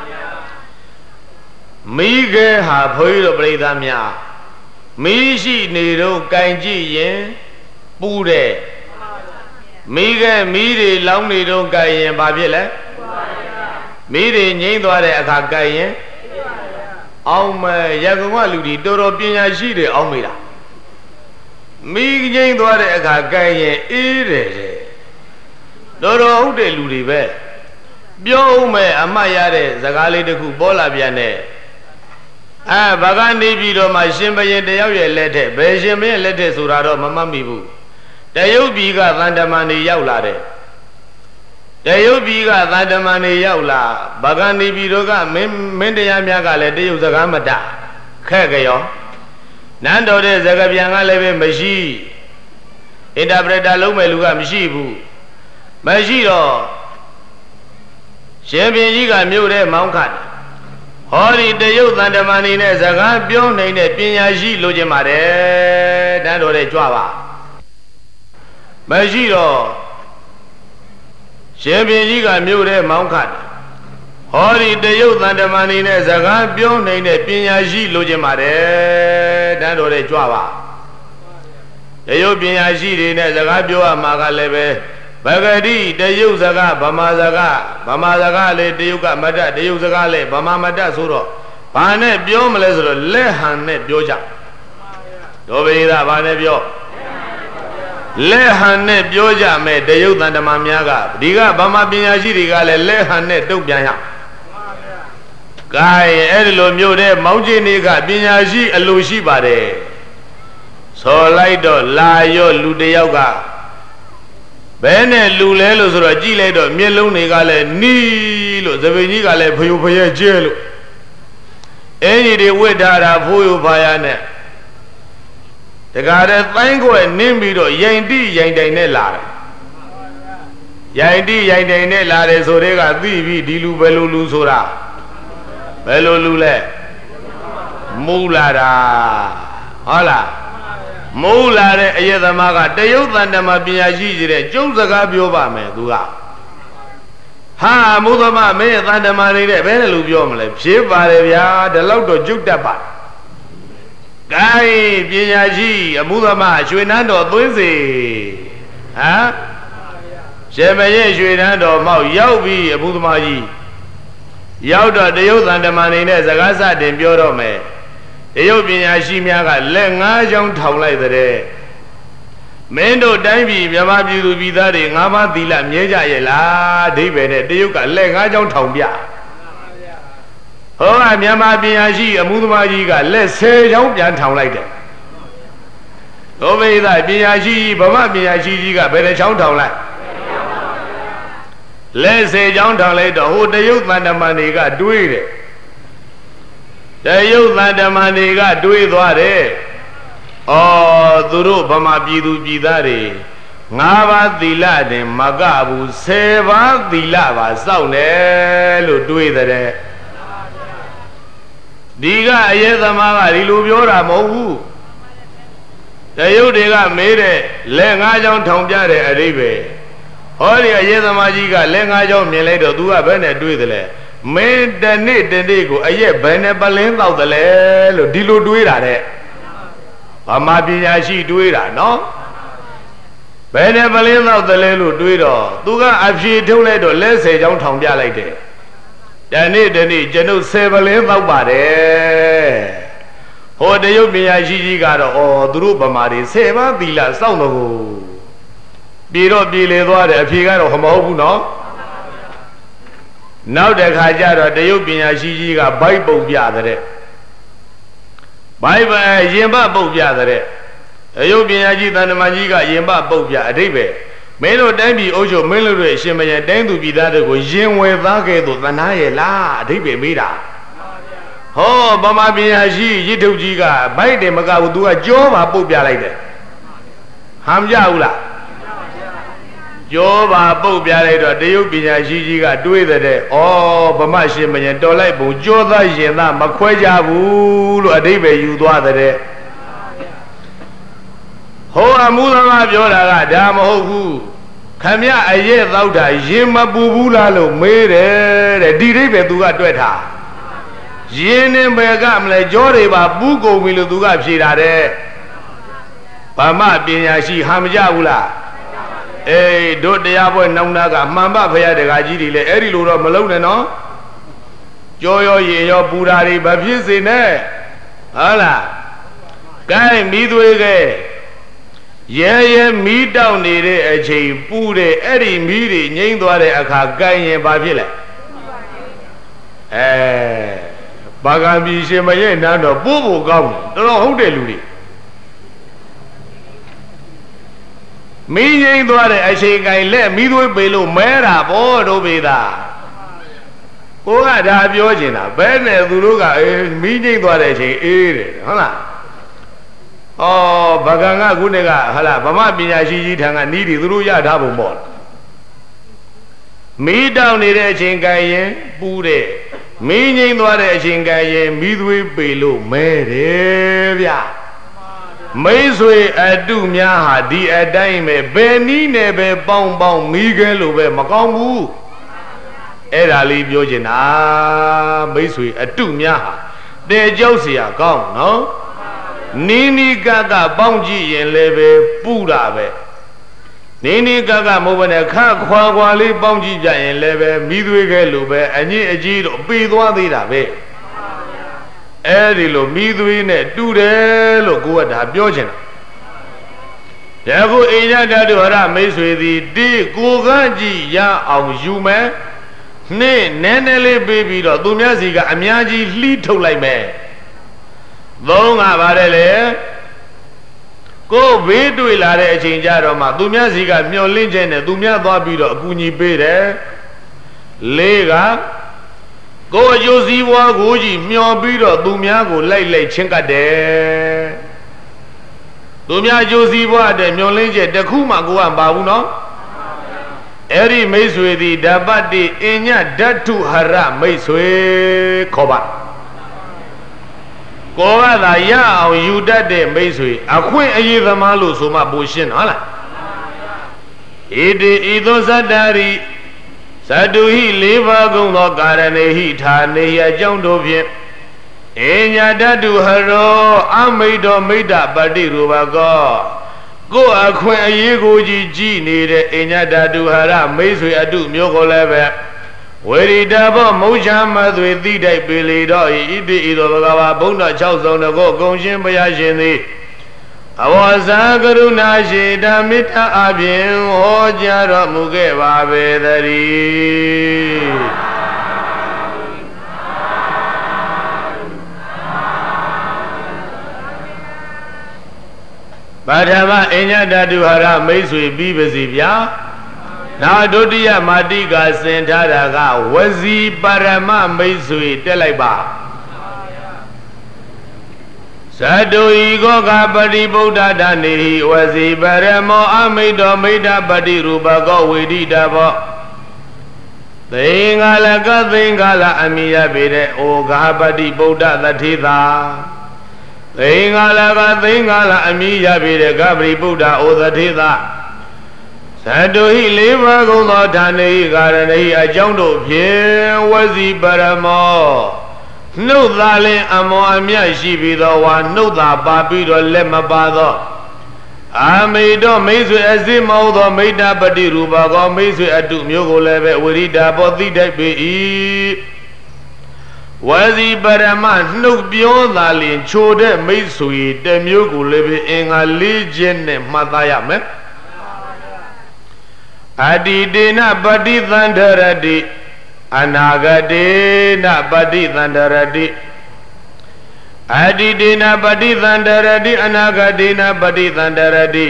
Mi ke ha phoi do pritha mya. Mi shi ne do kain ji yin pu de. မိတွေလောင်းနေတော့ကြရင်ဘာဖြစ်လဲမိတွေငိမ့်သွားတဲ့အခါကြရင်အောင်မယ်ရကုံကလူတွေတော်တော်ပညာရှိတယ်အောင်မေးတာမိငိမ့်သွားတဲ့အခါကြရင်အေးတယ်တော်တော်ဟုတ်တဲ့လူတွေပဲပြောဦးမယ်အမှတ်ရတဲ့စကားလေးတစ်ခုပေါ်လာပြန်တဲ့ဘာကနေပြီးတော့မှရှင်ဘရင်တယောက်ရဲ့လက်ထက်ဘယ်ရှင်ဘရင်လက်ထက်ဆိုတာတော့မမှတ်မိဘူးတရုတ်ပြည်ကသံတမန်တွေရောက်လာတဲ့တရုတ်ပြည်ကသံတမန်တွေရောက်လာဘာကနေပြီးတော့ကမင်းတရားများကလည်းတရုတ်စကားမတခက်ကြရောနန်းတော်တဲ့စကားပြန်ကလည်းပဲမရှိအင်တာပရက်တာလုံးမဲ့လူကမရှိဘူးမရှိတော့ရှင်ဘင်ကြီးကမြို့ထဲမောင်းခတ်ဟောဒီတရုတ်သံတမန်တွေနဲ့စကားပြောနိုင်တဲ့ပညာရှိလိုချင်ပါတယ်နန်းတော်တဲ့ကြွပါမရှိတော့ရှင်ဘင်ကြီးကမြို့ထဲမောင်းခတ်ဟောဒီတရုတ်သံတမန်တွေနဲ့စကားပြောနိုင်တဲ့ပညာရှိလိုချင်ပါတယ်နန်းတော်တဲ့ကြွပါတရုတ်ပညာရှိတွေနဲ့စကားပြောရမှာကလည်းပဲဘဂတိတရုတ်စကားဗမာစကားလေတရုတ်ကမတတ်တရုတ်စကားလေဗမာမတတ်ဆိုတော့ဘာနဲ့ပြောမလဲဆိုတော့လက်ဟန်နဲ့ပြောကြတော်ပေသာဘာနဲ့ပြောလက်ဟန်နဲ့ပြောကြမယ်တရုတ်တန်တမန်များကဒီကဗမာပညာရှိတွေကလည်းလက်ဟန်နဲ့တုတ်ပြန်ရကဲအဲ့ဒီလိုမျိုးတဲ့မောင်းကျင်းတွေကပညာရှိအလိုရှိပါတယ်ဆော်လိုက်တော့လာရောလူတယောက်ကဘယ်နဲ့လူလဲလို့ဆိုတော့ကြည့်လိုက်တော့မျက်လုံးတွေကလည်းနီးလို့သပင်ကြီးကလည်းဖယိုဖယဲကျဲလို့အင်းကြီးတွေဝစ်ထားတာဖိုးယိုဖာရနဲ့တကားတဲ့တိုင်းခွဲနင်းပြီးတော့ရိုင်တိရိုင်တိုင်နဲ့လာတယ်ရိုင်တိရိုင်တိုင်နဲ့လာတယ်ဆိုတဲ့ကသိပြီဒီလူဘယ်လိုလူဆိုတာဘယ်လိုလူလဲမူလာတာဟုတ်လားမူလာတဲ့အယက်သမားကတရုတ်တန်တမပညာရှိကြီးတဲ့ကျုံစကားပြောပါမယ်သူကဟာမူသမမင်းတန်တမနေတဲ့ဘယ်နဲ့လူပြောမလဲဖြစ်ပါတယ်ဗျာဒီလောက်တော့ကျုပ်တတ်ပါကဲပညာရှိအမှုသမရွှေနန်းတော်သွင်းစေဟမ်ရှင်မရဲ့ရွှေနန်းတော်မောက်ရောက်ပြီးအမှုသမားကြီးရောက်တော့တရုတ်သံတမန်နေနဲ့စကားစတင်ပြောတော့မယ်တရုတ်ပညာရှိများကလက်၅ချောင်းထောင်လိုက်တဲ့မင်းတို့တိုင်းပြည်မြမပြည်သူပြည်သားတွေ၅ပါးသီလမြဲကြရဲ့လားအဓိပ္ပာယ်နဲ့တရုတ်ကလက်၅ချောင်းထောင်ပြဟောကမြန်မာပညာရှိအမှုသမားကြီးကလက်10ချောင်းပြန်ထောင်လိုက်တယ်ဒုဗေဒပညာရှိဗမာပညာရှိကြီးကဘယ်နှချောင်းထောင်လိုက်လက်10ချောင်းထောင်လိုက်တော့ဟိုတရုတ်သံတမန်တွေကတွေးတယ်တရုတ်သံတမန်တွေကတွေးသွားတယ်အော်သူတို့ဗမာပြည်သူပြည်သားတွေ5ပါးသီလတင်မကဘူး10ပါးသီလပါစောင့်တယ်လို့တွေးတဲ့ဒီကအယေသမားကဒီလိုပြောတာမဟုတ်ဘူးတရုတ်တွေကမေးတဲ့လက်၅ချောင်းထောင်ပြတဲ့အဓိပ္ပာယ်ဟောဒီအယေသမားကြီးကလက်၅ချောင်းမြင်လိုက်တော့သူကဘယ်နဲ့တွေးသလဲမင်းတနေ့ကိုအရက်ဘယ်နဲ့ပလင်းတောက်သလဲလို့ဒီလိုတွေးတာတဲ့ဗမာပညာရှိတွေးတာနော်ဘယ်နဲ့ပလင်းတောက်သလဲလို့တွေးတော့သူကအဖြေထုတ်လိုက်တော့လက်10ချောင်းထောင်ပြလိုက်တယ်တနေ့ကျွန်ုပ်10ပလင်းတောက်ပါတယ်ဟိုတရုတ်ပညာရှိကြီးကတော့သူတို့ဗမာတွေ10ပါးသီလစောင့်တော့ပြေတော့ပြေလေသွားတယ်အဖြေကတော့မဟုတ်ဘူးနော်နောက်တစ်ခါကျတော့တရုတ်ပညာရှိကြီးကဘိုက်ပုတ်ပြတဲ့ဘိုက်ပဲရင်ပပုတ်ပြတဲ့တရုတ်ပညာရှိသံတမန်ကြီးကရင်ပပုတ်ပြအဓိပ္ပာယ်မင်းတို့တိုင်းပြည်အုပ်ချုပ်မင်းတို့ရဲ့အရှင်မယတိုင်းသူပြည်သားတွေကိုရင်ဝယ်သားခဲ့သူသနာရဲ့လားအဓိပ္ပာယ်မေးတာဟောဗမာပညာရှိရစ်ထုတ်ကြီးကဘိုက်တယ်မကဘူး तू ကကြောပါပုတ်ပြလိုက်တယ်ဟမ်ကြဘူးလားကြောပါပုတ်ပြလိုက်တော့တရုတ်ပညာရှိကြီးကတွေးတဲ့ဩဗမာရှင်မယတော်လိုက်ပုံကြောသားရင်သားမခွဲကြဘူးလို့အဓိပ္ပာယ်ယူသွားတဲ့ဟောအမှုသမားပြောတာကဒါမဟုတ်ဘူးခမရအရဲ့သောက်တာရင်မပူဘူးလားလို့မေးတယ်တဲ့ဒီအိဗယ်သူကတွက်ထားရင်နဲ့ဘယ်ကမလဲကြောတွေပါပူးကုန်ပြီလို့သူကဖြေတာတဲ့ဗမာပညာရှိဟာမကြဘူးလားတို့တရားပွဲနောင်နာကမှန်ပါဖရာတကာကြီးတွေလည်းအဲ့ဒီလိုတော့မလုံးနဲ့နော်ကြောရောရင်ရောပူတာတွေမဖြစ်စေနဲ့ဟုတ်လားကဲမိသွေးကဲရဲမီးတောက်နေတဲ့အချိန်ပူတဲ့အဲ့ဒီမီးတွေငိမ့်သွားတဲ့အခါကိုင်းရင်ဘာဖြစ်လဲဘာကံပြည်ရှင်မရဲ့နန်းတော့ပို့ဖို့ကောင်းတယ်တော်တော်ဟုတ်တယ်လူတွေမီးငိမ့်သွားတဲ့အချိန်ကိုင်းလက်မီးသွေးပေလို့မဲတာပေါ့တို့ပေသားကိုကဒါပြောချင်တာဘယ်နဲ့သူတို့ကမီးငိမ့်သွားတဲ့အချိန်အေးတယ်ဟုတ်လားဗကံကခုနေ့ကဟာလားဗမာပညာရှိကြီးထံကနီးတွေသူတို့ရထားပုံပေါ့မီးတောင်နေတဲ့အချိန်ကရင်ပူတဲ့မီးငိမ့်သွားတဲ့အချိန်ကရင်မီးသွေးပေလို့မဲတယ်ဗျမိတ်ဆွေအတုများဟာဒီအတိုင်းပဲဘယ်နည်းနဲ့ပဲပေါင်းမီးခဲလို့ပဲမကောင်းဘူးအဲ့ဒါလေးပြောချင်တာမိတ်ဆွေအတုများဟာတဲကြောက်เสียကောင်းနော်နီးကပေါင်းကြည့်ရင်လည်းပဲပူတာပဲနီးကမဟုတ်ဘဲနဲ့ခါခွာလေးပေါင်းကြည့်ကြရင်လည်းပဲမိသွေးခဲလို့ပဲအညစ်အကြေးတော့ပေသွားသေးတာပဲအဲ့ဒီလိုမိသွေးနဲ့တူတယ်လို့ကိုကဒါပြောချင်တာဒါကိုအိညာဓာတုဟရမိတ်ဆွေသည်ဒီကိုကကြည့်ရအောင်ယူမယ်နေ့နည်းနည်းလေးပေးပြီးတော့သူများစီကအများကြီးလှီးထုတ်လိုက်မယ်သုံးကပါတယ်လေကိုဘေးတွေ့လာတဲ့အချိန်ကြတော့မှသူများစီကမျောလင့်ခြင်းနဲ့သူများသွားပြီးတော့အကူအညီပေးတယ်လေးကကိုအကျိုးစီးပွားကိုကြီးမျောပြီးတော့သူများကိုလိုက်ချင်းကတ်တယ်သူများအကျိုးစီးပွားတဲ့မျောလင့်ခြင်းတခုမှကိုကမပါဘူးနော်အဲ့ဒီမိတ်ဆွေသည်ဓပတိအညဓာတုဟရမိတ်ဆွေခေါ်ပါကိုကသာရအောင်ယူတတ်တဲ့မိတ်ဆွေအခွင့်အရေးသမားလို့ဆိုမှပိုရှင်းဟုတ်လားဣတိဤသောသတ္တရိသတုဟိ၄ပါးကုန်သောကာရဏေဟိဌာနေယအကြောင်းတို့ဖြင့်အညာဓာတုဟရောအမိတ်တော်မိတ္တပတိရူပကောကိုအခွင့်အရေးကိုကြည်နေတဲ့အညာဓာတုဟရမိတ်ဆွေအတုမျိုးကိုလည်းပဲဝေရိတဘောမုဋ္ဌာမသွေတိတိုက်ပေလေတော့ဣတိဤသောဘဂဝါဘုန်းတော်6ဆောင်တော်ကိုဂုံရှင်ဘုရားရှင်သည်အဝဇာကရုဏာရှိဓမ္မိတ္တအပြင်ဟောကြားတော်မူခဲ့ပါပေသတည်းပထမအညဓာတုဟရမိတ်ဆွေပြီးပါစီဗျာနောက်ဒုတိယမာတိကစင်ထားတာကဝစီပရမမိတ်ဆွေတက်လိုက်ပါသတုဤကောကပတိဗုဒ္ဓဒါနေဟိဝစီပရမောအမိတ်တော်မိတ္တပတိရူပကောဝေဒိတဘောသိင်္ဂလကသိင်္ဂလအမိယပေတဲ့ဩဃာပတိဗုဒ္ဓသတိသာသိင်္ဂလကသိင်္ဂလအမိယပေတဲ့ကပတိဗုဒ္ဓဩသတိသာသတုဟိ၄ပါးကုန်သောဌာနေဟိကာရဏေဟိအကြောင်းတို့ဖြင့်ဝစီပရမောနှုတ်သာလင်အမောအမြတ်ရှိပြီးသောဝါနှုတ်သာပါပြီးတော့လက်မပါသောအာမိတော်မိတ်ဆွေအစစ်မဟုတ်သောမိတ္တပတိရူပကောမိတ်ဆွေအတုမျိုးကိုလည်းပဲဝိရိဒာဘောသိတတ်ပေ၏ဝစီပရမနှုတ်ပြောသာလင်ချိုတဲ့မိတ်ဆွေတမျိုးကိုလည်းပဲအင်္ဂါ၄ချက်နဲ့မှတ်သားရမယ်အတိတေနပฏิသန္ဓရတိအနာဂတေနပฏิသန္ဓရတိအတိတေနပฏิသန္ဓရတိအနာဂတေနပฏิသန္ဓရတိ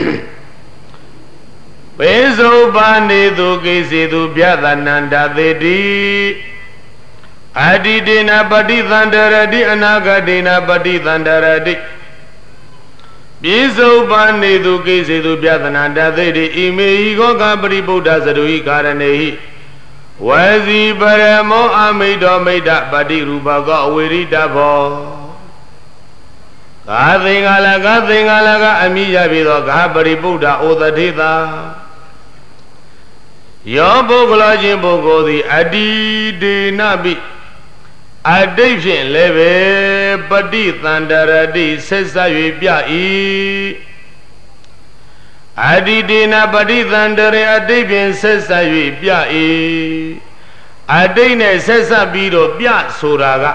ပေဇုပါနေသူကိစေသူဗျသနန္တသေတိအတိတေနပฏิသန္ဓရတိအနာဂတေနပฏิသန္ဓရတိပြေစုပါနေသူကိစေသူပြသနာတသိတိဣမေဟိကောကပရိဗုဒ္ဓသရုဟိကာရဏေဟိဝစီပရမောအမိတ်တော်မိတ္တပတိရူပကောအဝေရိတဘောကာသင်္ဂလကအမိရပြီသောကာပရိဗုဒ္ဓဩသတိသာယောပုဂ္ဂလောချင်းပုဂ္ဂိုလ်သည်အတိဒေနပိအတိတ်ဖြင့်လည်းပဲပฏิသန္တရတိဆက်ဆက်၍ပြ၏ Adidena Paditandare Adibin Sessavi Pia E Adine Sessa Bido Pia Suraga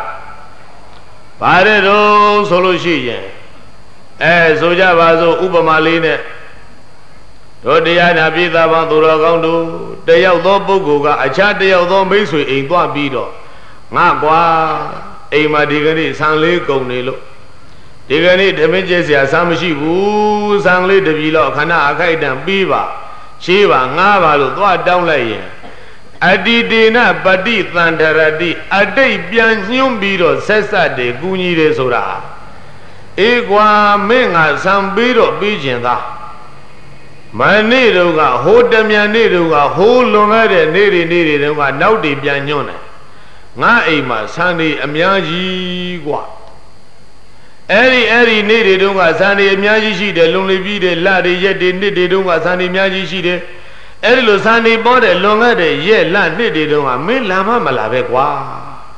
Paredo Solution Soja Vaso Upamaline Rodiana Pita Bandura Gondo Dayao Buguga Achadeo Dombisui in Guabido Nagua Ema Digani Sanli Gonilo Digani Demages Samashi Sangli de Villa Kana Akaidan Biva Shiva Navalu down lay Adidena Badi Thandaradi Ade Bian Yumbido Sessa de Guni de Sura Egua Menga Sambido Bijenda Maniruga Hodamia Niruga Ho Longa Niri Naudi Bianone Nga Ema Sandi Amiaji Gua Eri Niri Dunga Sandi Amiaji de Lonely Vide Ladi Yeti Nidi Dunga Sandi Miaji Shide Eri Lo Sandi Bode Longa de Ye La Nidi Dunga Milama Malave Gua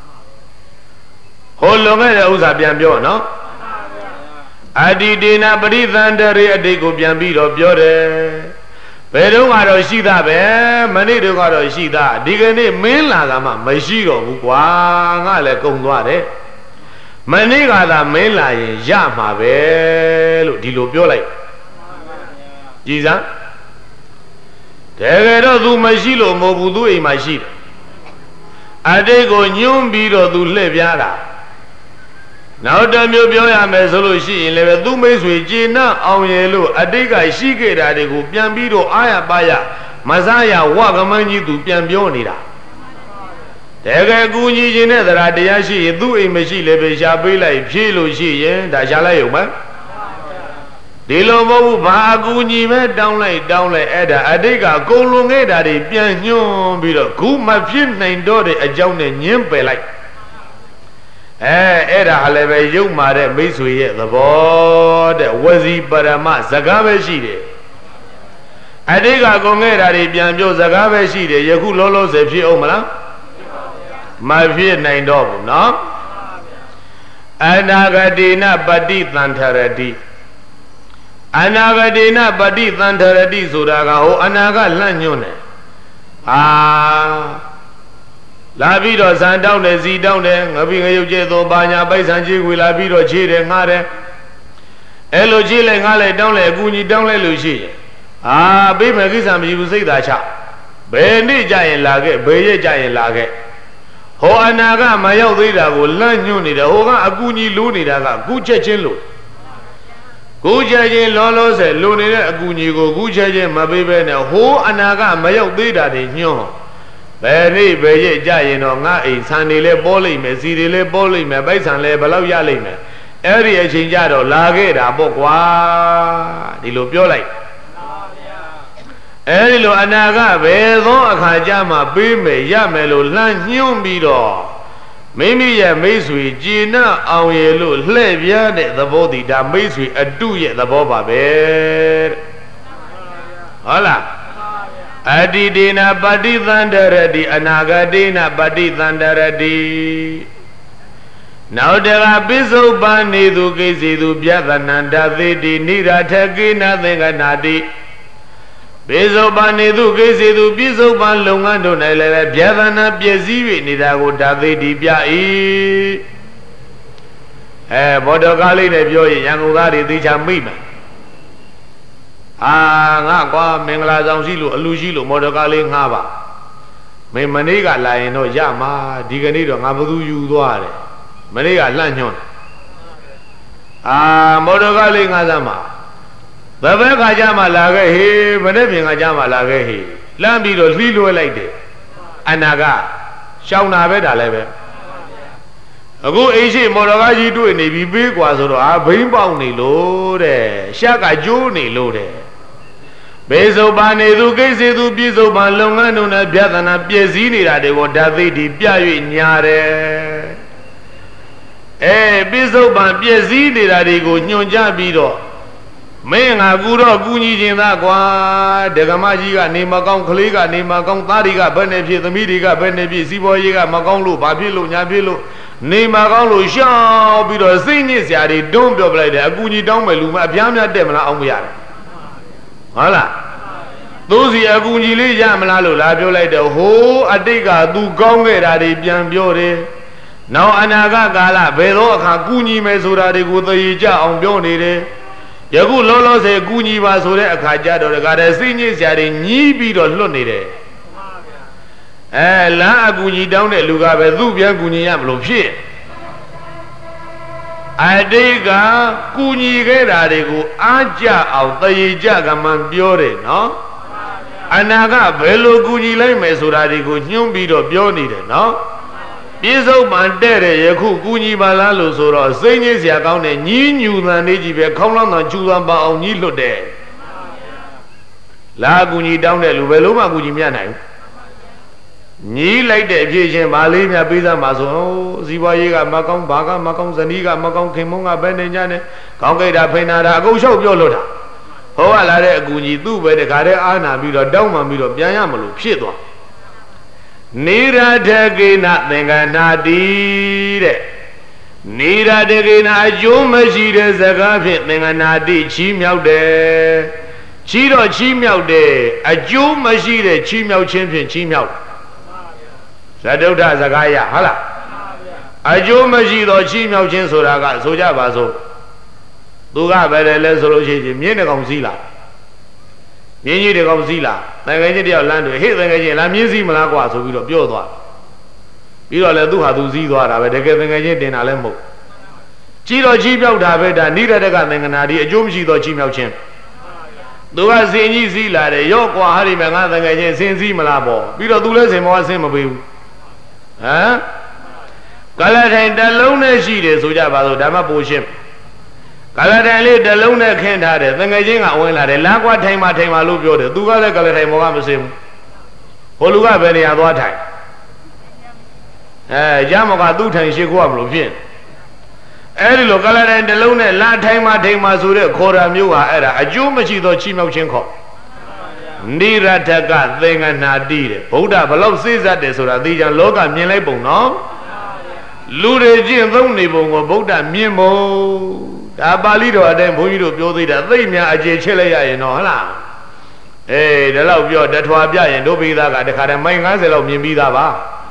Ho Longa de Usa Biambio no Adidena Paditandare Adego Biambido Biore Pedungaro Shida Be Manidugaro Shida Digani Milagama Mashiro Bukwa Ngale Kongware Manigada Mila Yama Be Dilo Biolai Giza Tegero du Mashilo Mobudu e Mashir Adego Nyumbido du Leviara Now the Mubioya Mesolushi, Level Dumes with Gina, Auyelu, Adega, Shike, Adego, Piambido, Ayabaya, Mazaya, Wagamani to Piambionida. Tega Guni Geneta, Adiashi, do a machine, Lebeshabila, Pilo, she, Dajalayuma. Dilomo, Baguni, down like Ada, Adega, Golungeda, Pianyon, Bido, Kuma, Pin, and Dode, a John and Yempe like. Era Haleve Yumare Misui, the board, Wazi Barama, Zagave Shide. Adiga Gongera, Bianjo, Zagave Shide, Yaku Lolo, Zepsi Omala. My fear nine double, no? Anagadina Badi Thantaradi. Anagadina Badi Thantaradi Suraga, Anaga Lanyone. Ah. La Vido San down the Z down there, having a Ujedo Banya Baisanji will La Vido Chile and Hare Elo Chile and Hale down there, Guni down there, Lucia. Ah, Bay Magisam, you say that chap. Bendy giant lage, Bay giant lage. Ho Anaga, my old leader will learn you need a Hoga, Aguni Lunida, Guchachelo. Guchaji Lolo said, Lunida, Aguni go, Guchaji, my baby, Ho Anaga, my old leader, they knew. Very, very giant on a Sunday Boli, Messi Boli, Mabasan Lebelau Yalime. Area Chinjado, Lageda, Bokwa, Dilopiola. Erilo Anaga, Vedo, Akajama, Bime, Yamelo, Lan Bido. Maybe a Mesui, Gina, Auyelu, Levia, the body, the Mesui, a do yet the Boba Bear. Hola. Adidena Badi Thandaradi, Anagadena Badi Thandaradi. Now there are Bizo Bani, the Gizidu, Biavananda, the Nira Taki, nothing anadi. Bizo Bani, the Gizidu, Bizo Ban Longando, Biavana, Biazivi, Nidago, Davidi, Biai. Bodogali, the Joy, Yangugari, the Jamima. Ah, Nagua, Mengla Zanzilu, Lujilo, Modokali, Hava. May Maniga lie no Yama, Diganido, Abudu, you do. Maniga Lanyon. Ah, Modokali, Azama. The Vega Jama Lagahe, Maneving a Jama Lagahe. Lambido, Lilo like it. Anaga, Shauna Veda Leve. A good Asia Modogaji do in a big was or a Bimbouni load, Shaka Juni loaded. Bezo Bane, do Gazidu, Bizo Balonga, Biazana, Biazini, they want Davidi, Biayu in Yare. Bizo Ban Biazini, they go, Nyoja Bido. Men are good or Guni in Agua, Degamajiga, Nimakon Kliga, Nimakon Tariga, Benefi, the Midiga, Benefi, Siboyiga, Magonglu, Babilo, Nabilo, Nimakolo, Shaw, Bido, Sinis, Yadi, don't be like that, Guni, don't Luma, Piana, Demna, Omiar. ဟုတ်လားသူစီအကူကြီးလေးရမလားလို့လာပြောလိုက်တော့ဟိုးအတိတ်ကသူကောင်းခဲ့တာတွေပြန်ပြောတယ်နောက်အနာဂတ်ကာလဘယ်တော့အခါကူညီမယ်ဆိုတာတွေကိုသိကြအောင်ပြောနေတယ်ယခုလောလောဆယ်ကူညီပါဆိုတဲ့အခါကျတော့တကားတဲ့စိတ်ညစ်စရာတွေညီးပြီးတော့လွတ်နေတယ်လမ်းအကူကြီးတောင်းတဲ့လူကပဲသူ့ပြန်ကူညီရမလို့ဖြစ်အတိတ်ကကူညီခဲ့တာတွေကိုအားကြအောင်သိကြကမှပြောတယ်နော်အနာကဘယ်လိုကူညီလိုက်မယ်ဆိုတာတွေကိုညွှန်းပြီးတော့ပြောနေတယ်နော်ပြစ္ဆုတ်ပန်တဲ့တဲ့ယခုကူညီပါလားလို့ဆိုတော့စိတ်ညစ်စရာကောင်းတဲ့ညီးညူသံလေးကြီးပဲခေါင်းလောင်းသံချူသံပါအောင်ညီးလွတ်တယ်လာကူညီတောင်းတဲ့လူဘယ်လိုမှကူညီမရနိုင်ဘူးညီးလိုက်တဲ့အဖြစ်ချင်းဗာလေးများပေးသားမှာဆိုဇီဝရေးကမကောင်းဘာကမကောင်းဇနီးကမကောင်းခင်မုန်းကဘယ်နေညနဲ့ကောင်းကြိတ်တာဖိနာတာအကုန်လျှောက်ပြောလို့တာဟောကလာတဲ့အကူကြီးသူ့ပဲတခါတည်းအာနာပြီးတော့တောင်းမှပြီးတော့ပြန်ရမလို့ဖြစ်သွားနိရထကေနသင်္ကနာတိတဲ့နိရထကေနအကျိုးမရှိတဲ့စကားဖြင့်သင်္ကနာတိချီးမြှောက်တယ်ချီးတော့ချီးမြှောက်တယ်အကျိုးမရှိတဲ့ချီးမြှောက်ခြင်းဖြင့်ချီးမြှောက်ဇဒုဋ္ဌစကားရဟုတ်လားအကျိုးမရှိသောချီးမြှောက်ခြင်းဆိုတာကဆိုကြပါစို့သူကပဲလဲဆိုလို့ရှိရင်မြင်းတကောင်စီးလာမြင်းကြီးတကောင်စီးလာတန်ခါကြီးတယောက်လမ်းတွေဟေ့တန်ခါကြီးလာမြင်းစီးမလားကွာဆိုပြီးတော့ပြောသွားပြီးတော့လဲသူဟာသူစီးသွားတာပဲတကယ်တန်ခါကြီးတင်တာလည်းမဟုတ်ကြီးတော့ကြီးပြောက်တာပဲဒါနိရတကသင်္ကနာဒီအကျိုးမရှိသောကြီးမြောက်ခြင်းသူကစင်ကြီးစီးလာတယ်ရော့ကွာဟာဒီမဲ့ငါတန်ခါကြီးစင်စီးမလားပေါ့ပြီးတော့သူလည်းစင်မောဆင်းမပေးဘူးဟမ်ကလထိုင်တလုံးနဲ့ရှိတယ်ဆိုကြပါစို့ဒါမှပိုရှင်းကလထိုင်လေးတလုံးနဲ့ခင်းထားတယ်တငယ်ချင်းကဝင်လာတယ်လာကွာထိုင်မှလို့ပြောတယ်သူကလည်းကလထိုင်မောကမစင်ဘူးဟိုလူကဘယ်နေရာသွားထိုင်ရမောကသူ့ထိုင်ရှိခိုးရမလို့ဖြစ်အဲ့ဒီလိုကလထိုင်တလုံးနဲ့လာထိုင်မှဆိုတဲ့ခေါ်တာမျိုးဟာအဲ့ဒါအကျိုးမရှိသောချီးမြှောက်ခြင်းခေါ်နိရထကသင်္ကနာတိတဲ့ဗုဒ္ဓဘလောက်စိစက်တယ်ဆိုတာသိကြလောကမြင်လိုက်ပုံနော်လူတွေကျင့်သုံးနေပုံကိုဗုဒ္ဓမြင်ပုံဒါပါဠိတော်အတိုင်းဘုန်းကြီးတို့ပြောသေးတာသိများအခြေချက်လိုက်ရရင်တော့ဟုတ်လားဒါလောက်ပြောတထွာပြရင်တို့ပြီးသားကတခါတည်းမိုင်90လောက်မြင်ပြီးသားပါ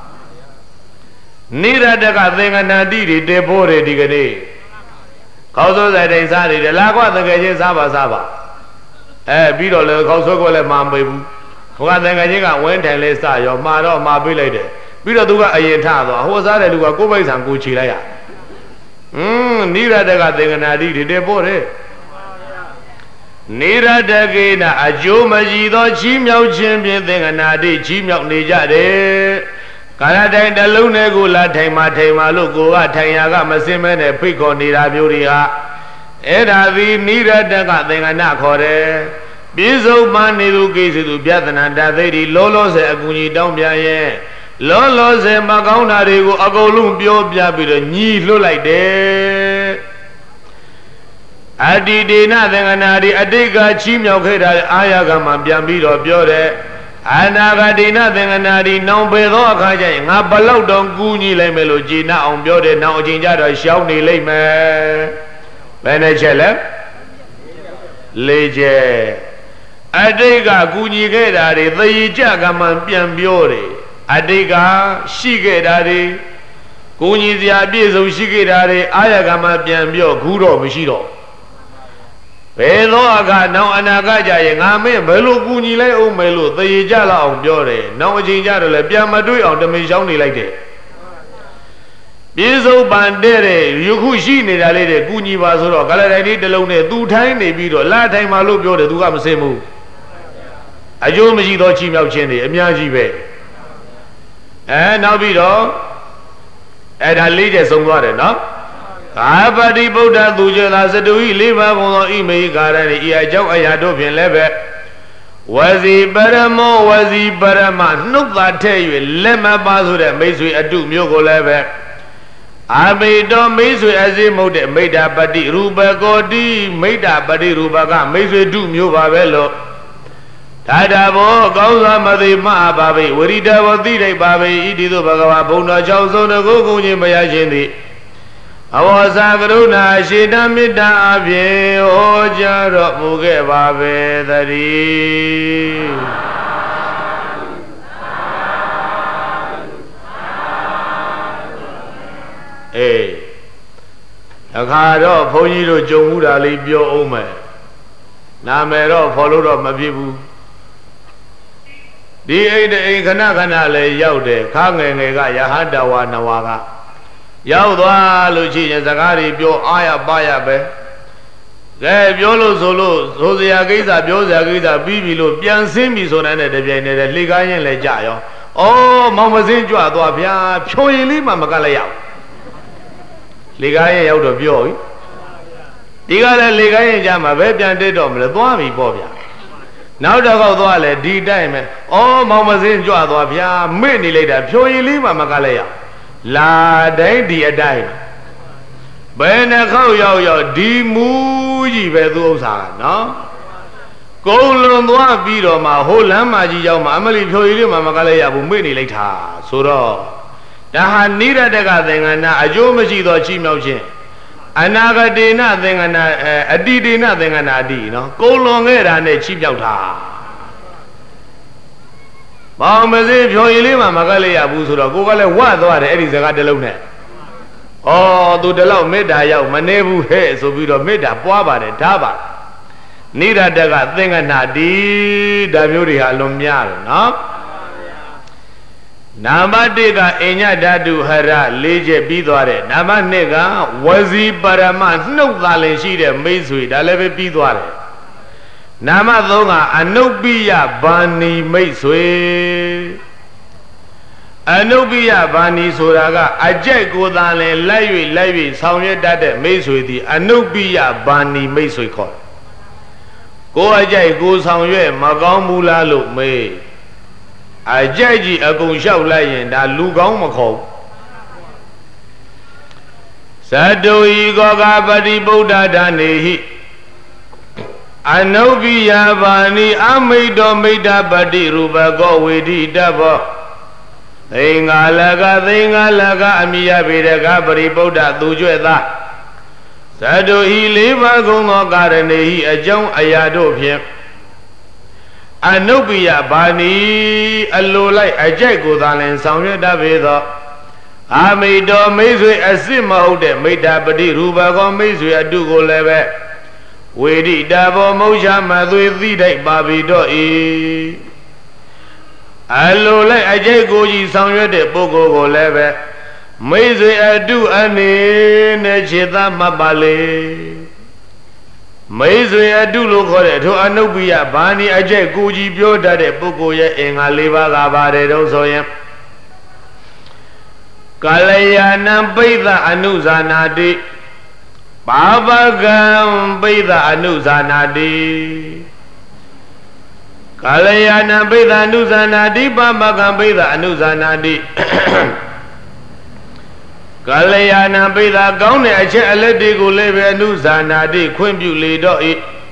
နိရတကသင်္ကနာတိတွေတေဖို့တွေဒီကနေ့ခေါင်းစိုးဆိုင်တိုင်းစားနေတယ်လာကွာတကယ်ချင်းစားပါပြီးတော့လေခေါင်းဆွဲကွက်လည်းမမေးဘူးဟိုကတန်ခါချင်းကဝင်းထိုင်လေးစရောမှာတော့မှာပေးလိုက်တယ်ပြီးတော့သူကအရင်ထသွားဟိုစားတဲ့လူကကိုယ်ပိုက်ဆံကိုချီလိုက်ရနိရတကသင်္ကနာတိတေဖို့တယ်နိရတကေနအကျိုးမရှိသောချီးမြှောက်ခြင်းဖြင့်သင်္ကနာတိချီးမြှောက်နေကြတယ်ကာလတိုင်းတလုံးနဲ့ကိုလာထိုင်မှလို့ကိုကထိုင်ရာကမစင်မဲနဲ့ဖိတ်ခေါ်နေတာမျိုးတွေဟာအဲ့ဒါသည်နိရတကသင်္ကနာခေါ်တယ်ပြစ္ဆုတ်ပန်နေသူကိစ္စသူပြဿနာတသိတိလောလောဆယ်အကူကြီးတောင်းပြန်ရဲ့လောလောဆယ်မကောင်းတာတွေကိုအကုန်လုံးပြောပြပြီးတော့ညီးလွတ်လိုက်တယ်အတ္တိဒေနသင်္ကနာဒီအတိတ်ကချီးမြှောက်ခဲ့တာအာရကမှပြန်ပြီးတော့ပြောတယ်အနာဂတိနသင်္ကနာဒီနောင်ပေသောအခါကျရင်ငါဘလောက်တောင်ကူးညီလိုက်မယ်လို့ကြည်နာအောင်ပြောတယ်နောက်အချိန်ကျတော့ရှောင်းနေလိမ့်မယ်ဘယ်နဲ့ချက်လဲလေးချက်အတိတ်ကကူညီခဲ့တာတွေသေကြကမှပြန်ပြောတယ်အတိတ်ကရှိခဲ့တာတွေကူညီစရာပြည့်စုံရှိခဲ့တာတွေအာရကမှပြန်ပြောခုတော့မရှိတော့ဘယ်သောအခါနောက်အနာဂတ်ကြရင်ငါမင်းဘယ်လိုကူညီလိုက်အောင်မယ်လို့သေကြလောက်အောင်ပြောတယ်နောက်အချိန်ကျတော့လည်းပြန်မတွေးအောင်တမင်ရှောင်းနေလိုက်တယ်ပြေဆုံးပန်တဲ့ယခုရှိနေတာလေးတဲ့ကူညီပါဆိုတော့ကလတိုင်းလေးတစ်လုံးနဲ့သူထိုင်းနေပြီးတော့လာထိုင်မှလို့ပြောတယ်သူကမစင်ဘူးအကျိုးမရှိသောချီးမြှောက်ခြင်းတွေအများကြီးပဲနောက်ပြီးတော့အဲ့ဒါလေးချက်ဆုံးသွားတယ်နော်ကာပတိဗုဒ္ဓသူကျသာစတုဟိလေးပါးကုန်သောဣမေဟိကာရဏိဤအကြောင်းအရာတို့ဖြင့်လည်းပဲဝစီပရမောဝစီပရမနှုတ်သာထဲ့၍လက်မပါဆိုတဲ့မိတ်ဆွေအတုမျိုးကိုလည်းပဲအာမိတောမိတ်ဆွေအစည်းမဟုတ်တဲ့မိတ္တာပတိရူပကောတိမိတ္တာပတိရူပကမိတ်ဆွေတုမျိုးပါပဲလို့ထာတာဘောကောင်းစွာမသိမပါပေဝရိတဘောသိလိုက်ပါပေဣတိသို့ဘဂဝါဘုံတော်၆ဆုံးတကုကုညင်မရခြင်းသည် Awasa Karuna Shidamita Abye Ojaro Muge Babe Dari Akaro Poniro Jomura Libyo Ome Namero Follow Mabibu Di Kana Le Yaude Kangega Yahadawa Nawaga Yaudwa Luchi and Zakari Bio Aya Baya Be Biolo Solo Zozia Giza Bioza Giza Bibilo Bian Simbi Sonane de Viene Ligayan Lejayo Oh Mamazin Juadua Pioili Mamakalaya Ligayan out of Bio Digala Ligayan Jama Bebian de Dom Le Boami Bobia Now the Godwale D Diamond Oh Mamazin Juadua many later Pioili Mamakalaya La day di a day. Ben a cow yo di muji vedusa, no? Go on one beat on my whole lamaji yam, Amali Pioili Mamakalaya Bumini later. Suro. Daha neither the gathering and a Jomaji or Chimochin. Another day nothing and a D nothing and a D, no? Go long air and a cheap yauta. Mamazin Pioili Mamakalaya Busura, Google what there is a Gadalone. Oh, do the law made I out, Manebu hair, so we don't made a poaba and taba. Neither the God thing and a D, the beauty alumnial, no? Namadiga Enya Dadu Hara, Leje Bidware, Namanega, Wazi Baraman, no Valenshi, Maisui, Aleve Bidware. Namadonga, Anubia Bani Maisui. Anubia Bani Suraga, Ajay Godale, Lavi, Sounded that Maisui, the Anubia Bani Maisui call. Go Ajay goes on you, Magamula look me. Ajay, a go shout lion, that Lugamo. Sadoi Goga Badi Buddha Dani. Anubia Bani, Amido Mida Badi Ruba go with the double. Thingalaga, Amia Videga Badi Buddha Dujueda. Sado he live a go garden, he a young Ayado of him. Anubia Bani, a low like a jagodan and sounded Davida. Amido Mizwe a simo that made that Badi Ruba go Mizwe a dugo leve. We did double motion with the day Babi doi. Allo like a jagoji sounded the Bogo leve. Mizwe a do any Nechita Mabale. Mizwe a do look to Anubia Bani a jagoji bioda de Bogoya in a liva gabare dosoyam. Kalayana Beda Anuzanadi. Baba Gam Beda Anuzanadi Kalayana Beda Anuzanadi Baba Gam Beda Anuzanadi Kalayana Beda Gaune Ache Aledigo Leve Anuzanadi Quimbuli doi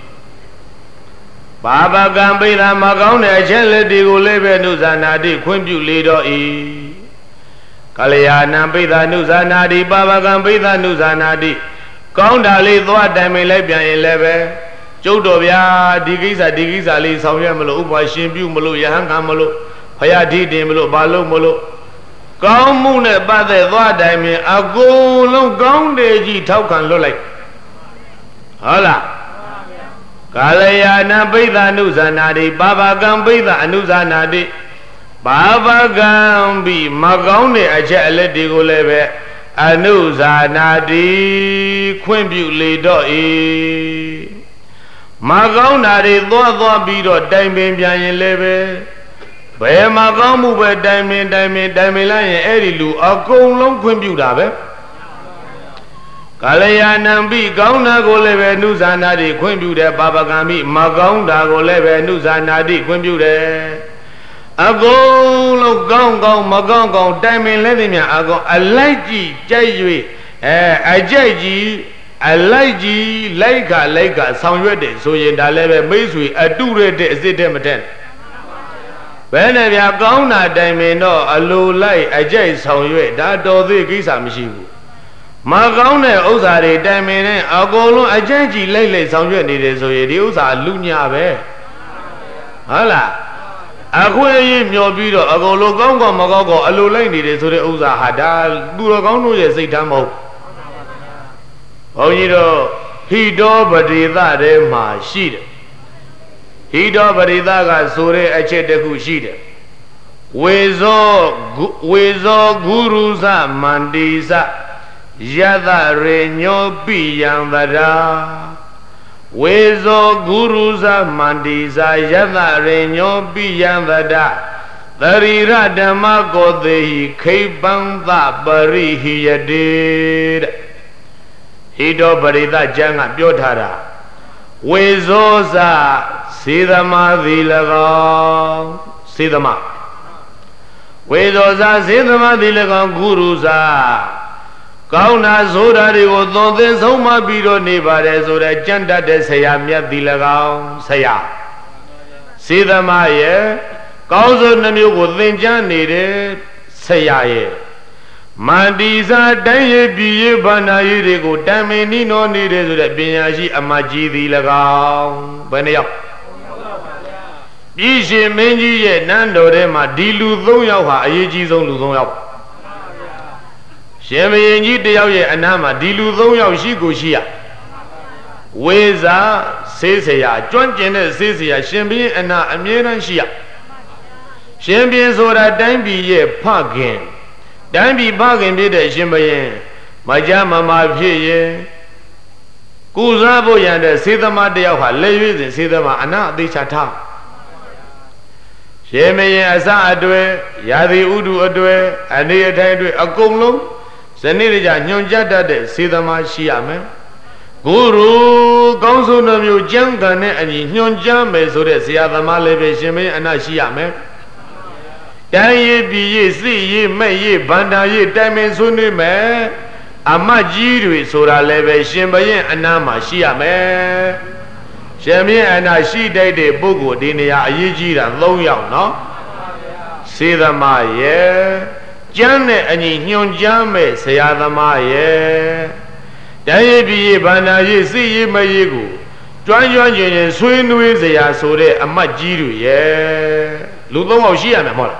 Baba Gam Beda Magaune Ache Aledigo Leve Anuzanadi Quimbuli doi Kalayana Beda Anuzanadi Baba Gam Beda Anuzanadi Kaundali thought Dami Lebian 11. Jodovia, Digiza, Lee, Samuel, Upa, Shimbu, Mulu, Yahanka Mulu, Hayati, Mulu, Balu, Mulu. Kaun Moon, but they thought Dami, a go long gown de Taukan Lolek. Hola Kalayana Beda Nuzanadi, Baba Gambida, Anuzanadi, Baba Gambi, Magone, a Jaledigo Leve. Anuzanadi Quimbuli doi Magonadi Dwa Bido Diamond Bian Leve Be Magamu be Diamond Lion Edilu a go long Quimbudabe Kalayanambi Gauna go leve Nuzanadi Quimbude Babagami Magonda go leve Nuzanadi Quimbude A go gong Magong Diamond Ledimia Ago a lighty Jay a Jay a lighty Laika sound ready so ye da leve Maisui a do ready as it demeten. When I have gone at Diamond no a low light a Jay sound you that do the Gisa Mishibu. မကောင်းတဲ့ဥစ္စာတွေတိုင်ပင်နဲ့အကုန်လုံးအကျဉ်းကြီးလိုက်လိုက်ဆောင်ရွက်နေတယ်ဆိုရင်ဒီဥစ္စာလူညာပဲဟုတ်လားအခွင့်အရေးမျောပြီးတော့အကုန်လုံးကောင်းကောင်းမကောင်းကောင်းအလိုလိုက်နေတယ်ဆိုတဲ့ဥစ္စာဟာဒါသူတော်ကောင်းတို့ရဲ့စိတ်ဓာတ်မဟုတ်ဘုန်းကြီးတို့ဟိတောပရိသထဲမှာရှိတယ်ဟိတောပရိသကဆိုတဲ့အချက်တစ်ခုရှိတယ်ဝေဇောဂုရုဇမန္တိဇယသရေညောပိယံဗရာဝေဇောဂုရုဇမန္တိဇယသရေညောပိယံဗရာသရိရဓမ္မကောသေဟိခိပံသပရိဟိယတေတဲ့ဟိတောပရိသကျမ်းကပြောထားတာဝေဇောဇစေသမာသည်၎င်းစေသမာဝေဇောဇစေသမာသည်၎င်းဂုရုဇကောင်းတာဆိုတာတွေကိုသွန်သင်ဆုံးမပြီးတော့နေပါတယ်ဆိုတဲ့ကြံ့တတ်တဲ့ဆရာမြတ်သည်၎င်းဆရာစေသမာရဲ့ကောင်းစွာနှမျိုးကိုသင်ကြားနေတဲ့ဆရာရဲ့မန္တိစာတိုင်းရပြည်ရဘာနာရတွေကိုတံမင်နိနောနေတဲ့ဆိုတဲ့ပညာရှိအမကြီးသည်၎င်းဘယ်နှယောက်ပြည်ရှင်မင်းကြီးရဲ့နန်းတော်ထဲမှာဒီလူ3ယောက်ဟာအရေးကြီးဆုံးလူ3ယောက်ရှင်ဘုရင်ကြီးတယောက်ရဲ့အနားမှာဒီလူ3ယောက်ရှိကိုရှိရဝေဇာဆေးဆရာကျွမ်းကျင်တဲ့ဆေးဆရာရှင်ဘုရင်အနားအမြဲတမ်းရှိရရှင်ဘုရင်ဆိုတာတိုင်းပြည်ရဲ့ဖခင်တိုင်းပြည်ဖခင်ဖြစ်တဲ့ရှင်ဘုရင်မကြမမာဖြစ်ရင်ကုစားဖို့ရတဲ့စေသမားတယောက်ဟာလက်ရွေးစဉ်စေသမားအနာအသေးချထားရှင်ဘုရင်အစအတွေ့ရာသီဥတုအတွေ့အနေအထိုင်အတွေ့အကုန်လုံးဇနိရကြညွန်ကြတတ်တဲ့စေသမားရှိရမယ်ဂုရုကောင်းဆုံးမျိုးကျမ်းဂန်နဲ့အညီညွန်ကြားမယ်ဆိုတဲ့ဆရာသမားလည်းပဲရှင်ဘုရင်အနာရှိရမယ်တိုင်းရပြည်ရစစ်ရမဲ့ရဗန္တာရတိုင်ပင်ဆွေးနွေးမယ်အမတ်ကြီးတွေဆိုတာလည်းပဲရှင်ဘုရင်အနာမှာရှိရမယ်ရှင်ဘုရင်အနာရှိတတ်တဲ့ပုဂ္ဂိုလ်ဒီနေရာအရေးကြီးတာ3ယောက်နော်စေသမားရဲ့ကျမ်းနဲ့အညီညွန်ကြားမဲ့ဆရာသမားရဲ့တိုင်းရပြည်ရဗန္တာရစစ်ရမဲ့ရကိုကျွမ်းကျွမ်းကျင်ကျင်ဆွေးနွေးစရာဆိုတဲ့အမတ်ကြီးတွေရဲ့လူ3ယောက်ရှိရမယ်မဟုတ်လား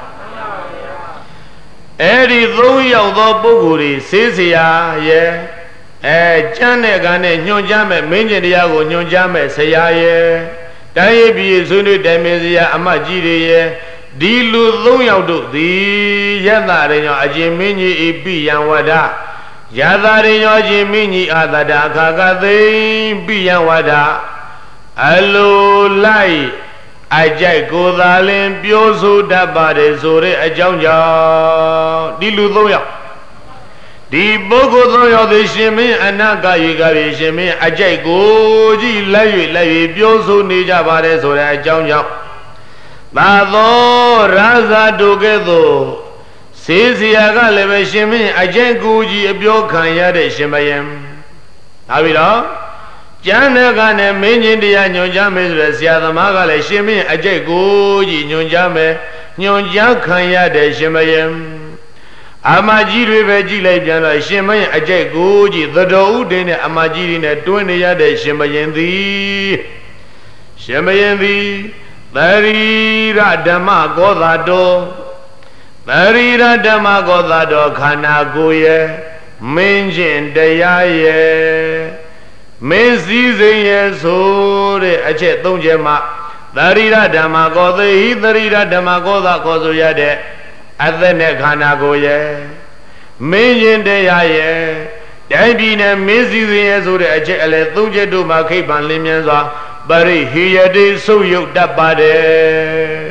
အဲ့ဒီ3ယောက်သောပုဂ္ဂိုလ်တွေဆေးစရာရဲ့ကျမ်းတဲ့ကံနဲ့ညွှန်ကြားမဲ့မင်းကျင်တရားကိုညွှန်ကြားမဲ့ဆရာရဲ့တိုင်းရပြည်ဆွေးနွေးတိုင်ပင်စရာအမတ်ကြီးတွေရဲ့ဒီလူ3ယောက်တို့သည်ယတရညောအကျဉ်မင်းကြီးဤပိယံဝဒယတရညောအကျဉ်မင်းကြီးအာတတအခါကသိပိယံဝဒအလိုလိုက်အကြိုက်ကိုယ်သာလင်ပြောဆိုတတ်ပါတယ်ဆိုတဲ့အကြောင်းကြောင့်ဒီလူ3ယောက်ဒီပုဂ္ဂိုလ်3ယောက်သည်ရှင်မင်းအနာဂယေကပြေရှင်မင်းအကြိုက်ကိုကြည့်လက်၍ပြောဆိုနေကြပါတယ်ဆိုတဲ့အကြောင်းကြောင့်သာသောရာဇာတို့ကဲ့သို့စေစရာကလည်းပဲရှင်မင်းအကြိုက်ကိုကြီးအပြောခံရတဲ့ရှင်ဘုရင်ဒါပြီးတော့ကျမ်းတဲ့ကနဲ့မင်းကြီးတရားညွှန်ကြားမယ်ဆိုတဲ့ဆရာသမားကလည်းရှင်မင်းအကြိုက်ကိုကြီးညွှန်ကြားမယ်ညွှန်ကြားခံရတဲ့ရှင်ဘုရင်အမကြီးတွေပဲကြည့်လိုက်ပြန်တော့ရှင်မင်းအကြိုက်ကိုကြီးသတော်ဥဒိနဲ့အမကြီးတွေနဲ့တွင်းနေရတဲ့ရှင်ဘုရင်သည်ရှင်ဘုရင်သည်သရိရဓမ္မကောသာတော်သရိရဓမ္မကောသာတော်ခန္ဓာကိုယ်ရဲ့မင်းကျင့်တရားရဲ့မင်းစည်းစိမ်ရဲ့ဆိုတဲ့အချက်3ချက်မှာသရိရဓမ္မကောသေဟိသရိရဓမ္မကောသာခေါ်ဆိုရတဲ့အသက်နဲ့ခန္ဓာကိုယ်ရဲ့မင်းကျင့်တရားရဲ့တိုင်းပြည်နဲ့မင်းစည်းစိမ်ရဲ့ဆိုတဲ့အချက်အလဲ3ချက်တို့မှာခိဗ္ဗံလင်းမြန်စွာပရိဟိယတိဆုတ်ယုတ်တတ်ပါတယ်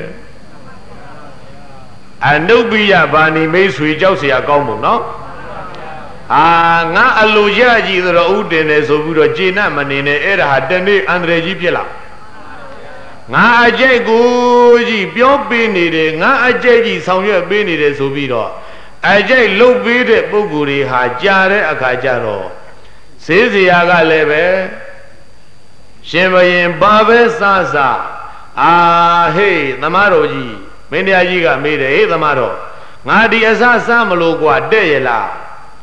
အနုပ္ပိယဘာဏိမိတ်ဆွေကြောက်เสียကောင်းမို့နော်ငါအလိုရကြည့်ဆိုတော့ဥတင်တယ်ဆိုပြီးတော့ကျေနပ်မနေနဲ့အဲ့ဒါဟာတနေ့အန္တရာယ်ကြီးဖြစ်လာငါအကြိုက်ကိုကြီးပြောပေးနေတယ်ငါအကြိုက်ကြီးဆောင်ရွက်ပေးနေတယ်ဆိုပြီးတော့အကြိုက်လှုပ်ပေးတဲ့ပုဂ္ဂိုလ်တွေဟာကြာတဲ့အခါကျတော့စေးစရာကလည်းပဲရှင်ဘုရင်ဘာပဲစားစားဟေးသမားတော်ကြီးမင်းတရားကြီးကမေးတယ်ဟေးသမားတော်ငါဒီအစားစားမလို့ကွာတဲ့ရလား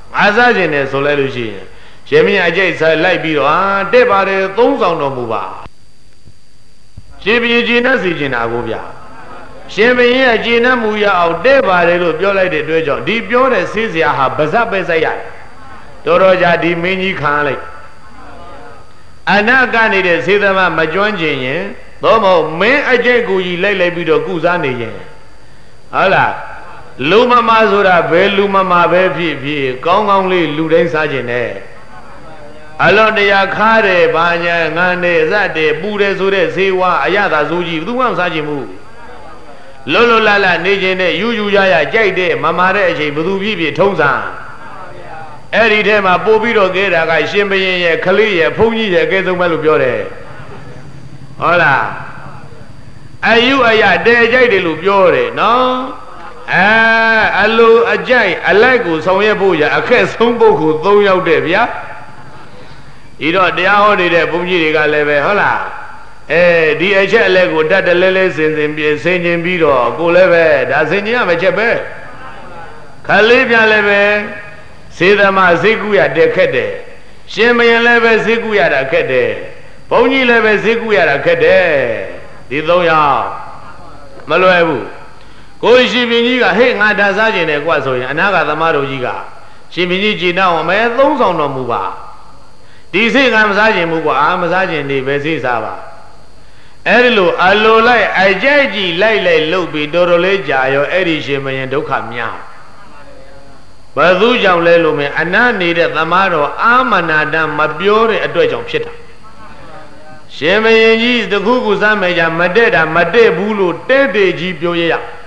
ငါစားခြင်းနဲ့ဆိုလိုက်လို့ရှိရင်ရှင်မင်းအကျိတ်ဆက်လိုက်ပြီးတော့တက်ပါတယ်သုံးဆောင်တော်မူပါရှင်ဘုရင်ကျေနပ်စီခြင်းတာကိုဗျာရှင်ဘုရင်ကကျေနပ်မှုရအောင်တဲ့ပါတယ်လို့ပြောလိုက်တဲ့အတွက်ကြောင့်ဒီပြောတဲ့ဆေးစရာဟာဗဇက်ပဲစိုက်ရတယ်တော်တော်ကြာဒီမင်းကြီးခံလိုက်အနာကနေဆေးသမားမကျွမ်းကျင်ရင်သို့မဟုတ်မင်းအကျိတ်ကိုကြီးလိုက်ပြီးတော့ကုစားနေရင်ဟုတ်လားလူမမဆိုတာဘယ်လူမမပဲဖြစ်ဖြစ်ကောင်းကောင်းလေးလူတိုင်းစားခြင်းနဲ့အလွန်တရာခါတယ်ဘာညာငန်းတယ်ဇတ်တယ်ပူတယ်ဆိုတဲ့ဈေးဝါအရသာစိုးကြီးဘယ်သူမှမစားခြင်းဘူးလွတ်လွတ်လပ်လပ်နေခြင်းနဲ့ယူယူရရကြိုက်တဲ့မမာတဲ့အချိန်ဘယ်သူဖြစ်ဖြစ်ထုံးစားအဲ့ဒီထဲမှာပို့ပြီးတော့ကဲတာကရှင်ဘရင်ရဲ့ခလေးရဲ့ဘုန်းကြီးရဲ့အကဲဆုံးပဲလို့ပြောတယ်ဟုတ်လားအယူအယတဲကြိုက်တယ်လို့ပြောတယ်နော်အလိုအကြိုက်အလိုက်ကိုဆောင်ရွက်ဖို့ရအခက်ဆုံးပုဂ္ဂိုလ်၃ယောက်တဲ့ဗျာဤတော့တရားဟောနေတဲ့ဘုန်းကြီးတွေကလည်းပဲဟုတ်လားဒီအချက်အလက်ကိုတတ်တလဲလဲစင်စင်ပြဆင်ကျင်ပြီးတော့ကိုလည်းပဲဒါစင်ကျင်ရမယ့်ချက်ပဲခလေးပြန်လည်းပဲစေသမားဈေးကူရတက်ခက်တယ်ရှင်မယင်လည်းပဲဈေးကူရတာခက်တယ်ဘုန်းကြီးလည်းပဲဈေးကူရတာခက်တယ်ဒီ၃ယောက်မလွယ်ဘူးကိုရှင်ဘုရင်ကြီးကဟေ့ငါဒါစားခြင်းနဲ့ကွဆိုရင်အနာဂတ်သမားတို့ကြီးကရှင်ဘုရင်ကြီးကြည်တော့မဲသုံးဆောင်တော်မူပါဒီစိတ်ကမစားခြင်းဘူးကွာမစားခြင်းနေပဲစိတ်စားပါအဲ့ဒီလိုအလိုလိုက်အကြိုက်ကြီးလိုက်လှုပ်ပြီးတော်တော်လေးကြာရောအဲ့ဒီရှင်ဘုရင်ဒုက္ခများဘယ်သူကြောင့်လဲလို့မင်းအနတ်နေတဲ့သမားတော်အာမနာတမပြောတဲ့အတွက်ကြောင့်ဖြစ်တာရှင်ဘုရင်ကြီးတခုခုစားမယ်ကြမတဲ့တာမတဲ့ဘူးလို့တဲ့တဲ့ကြီးပြောရ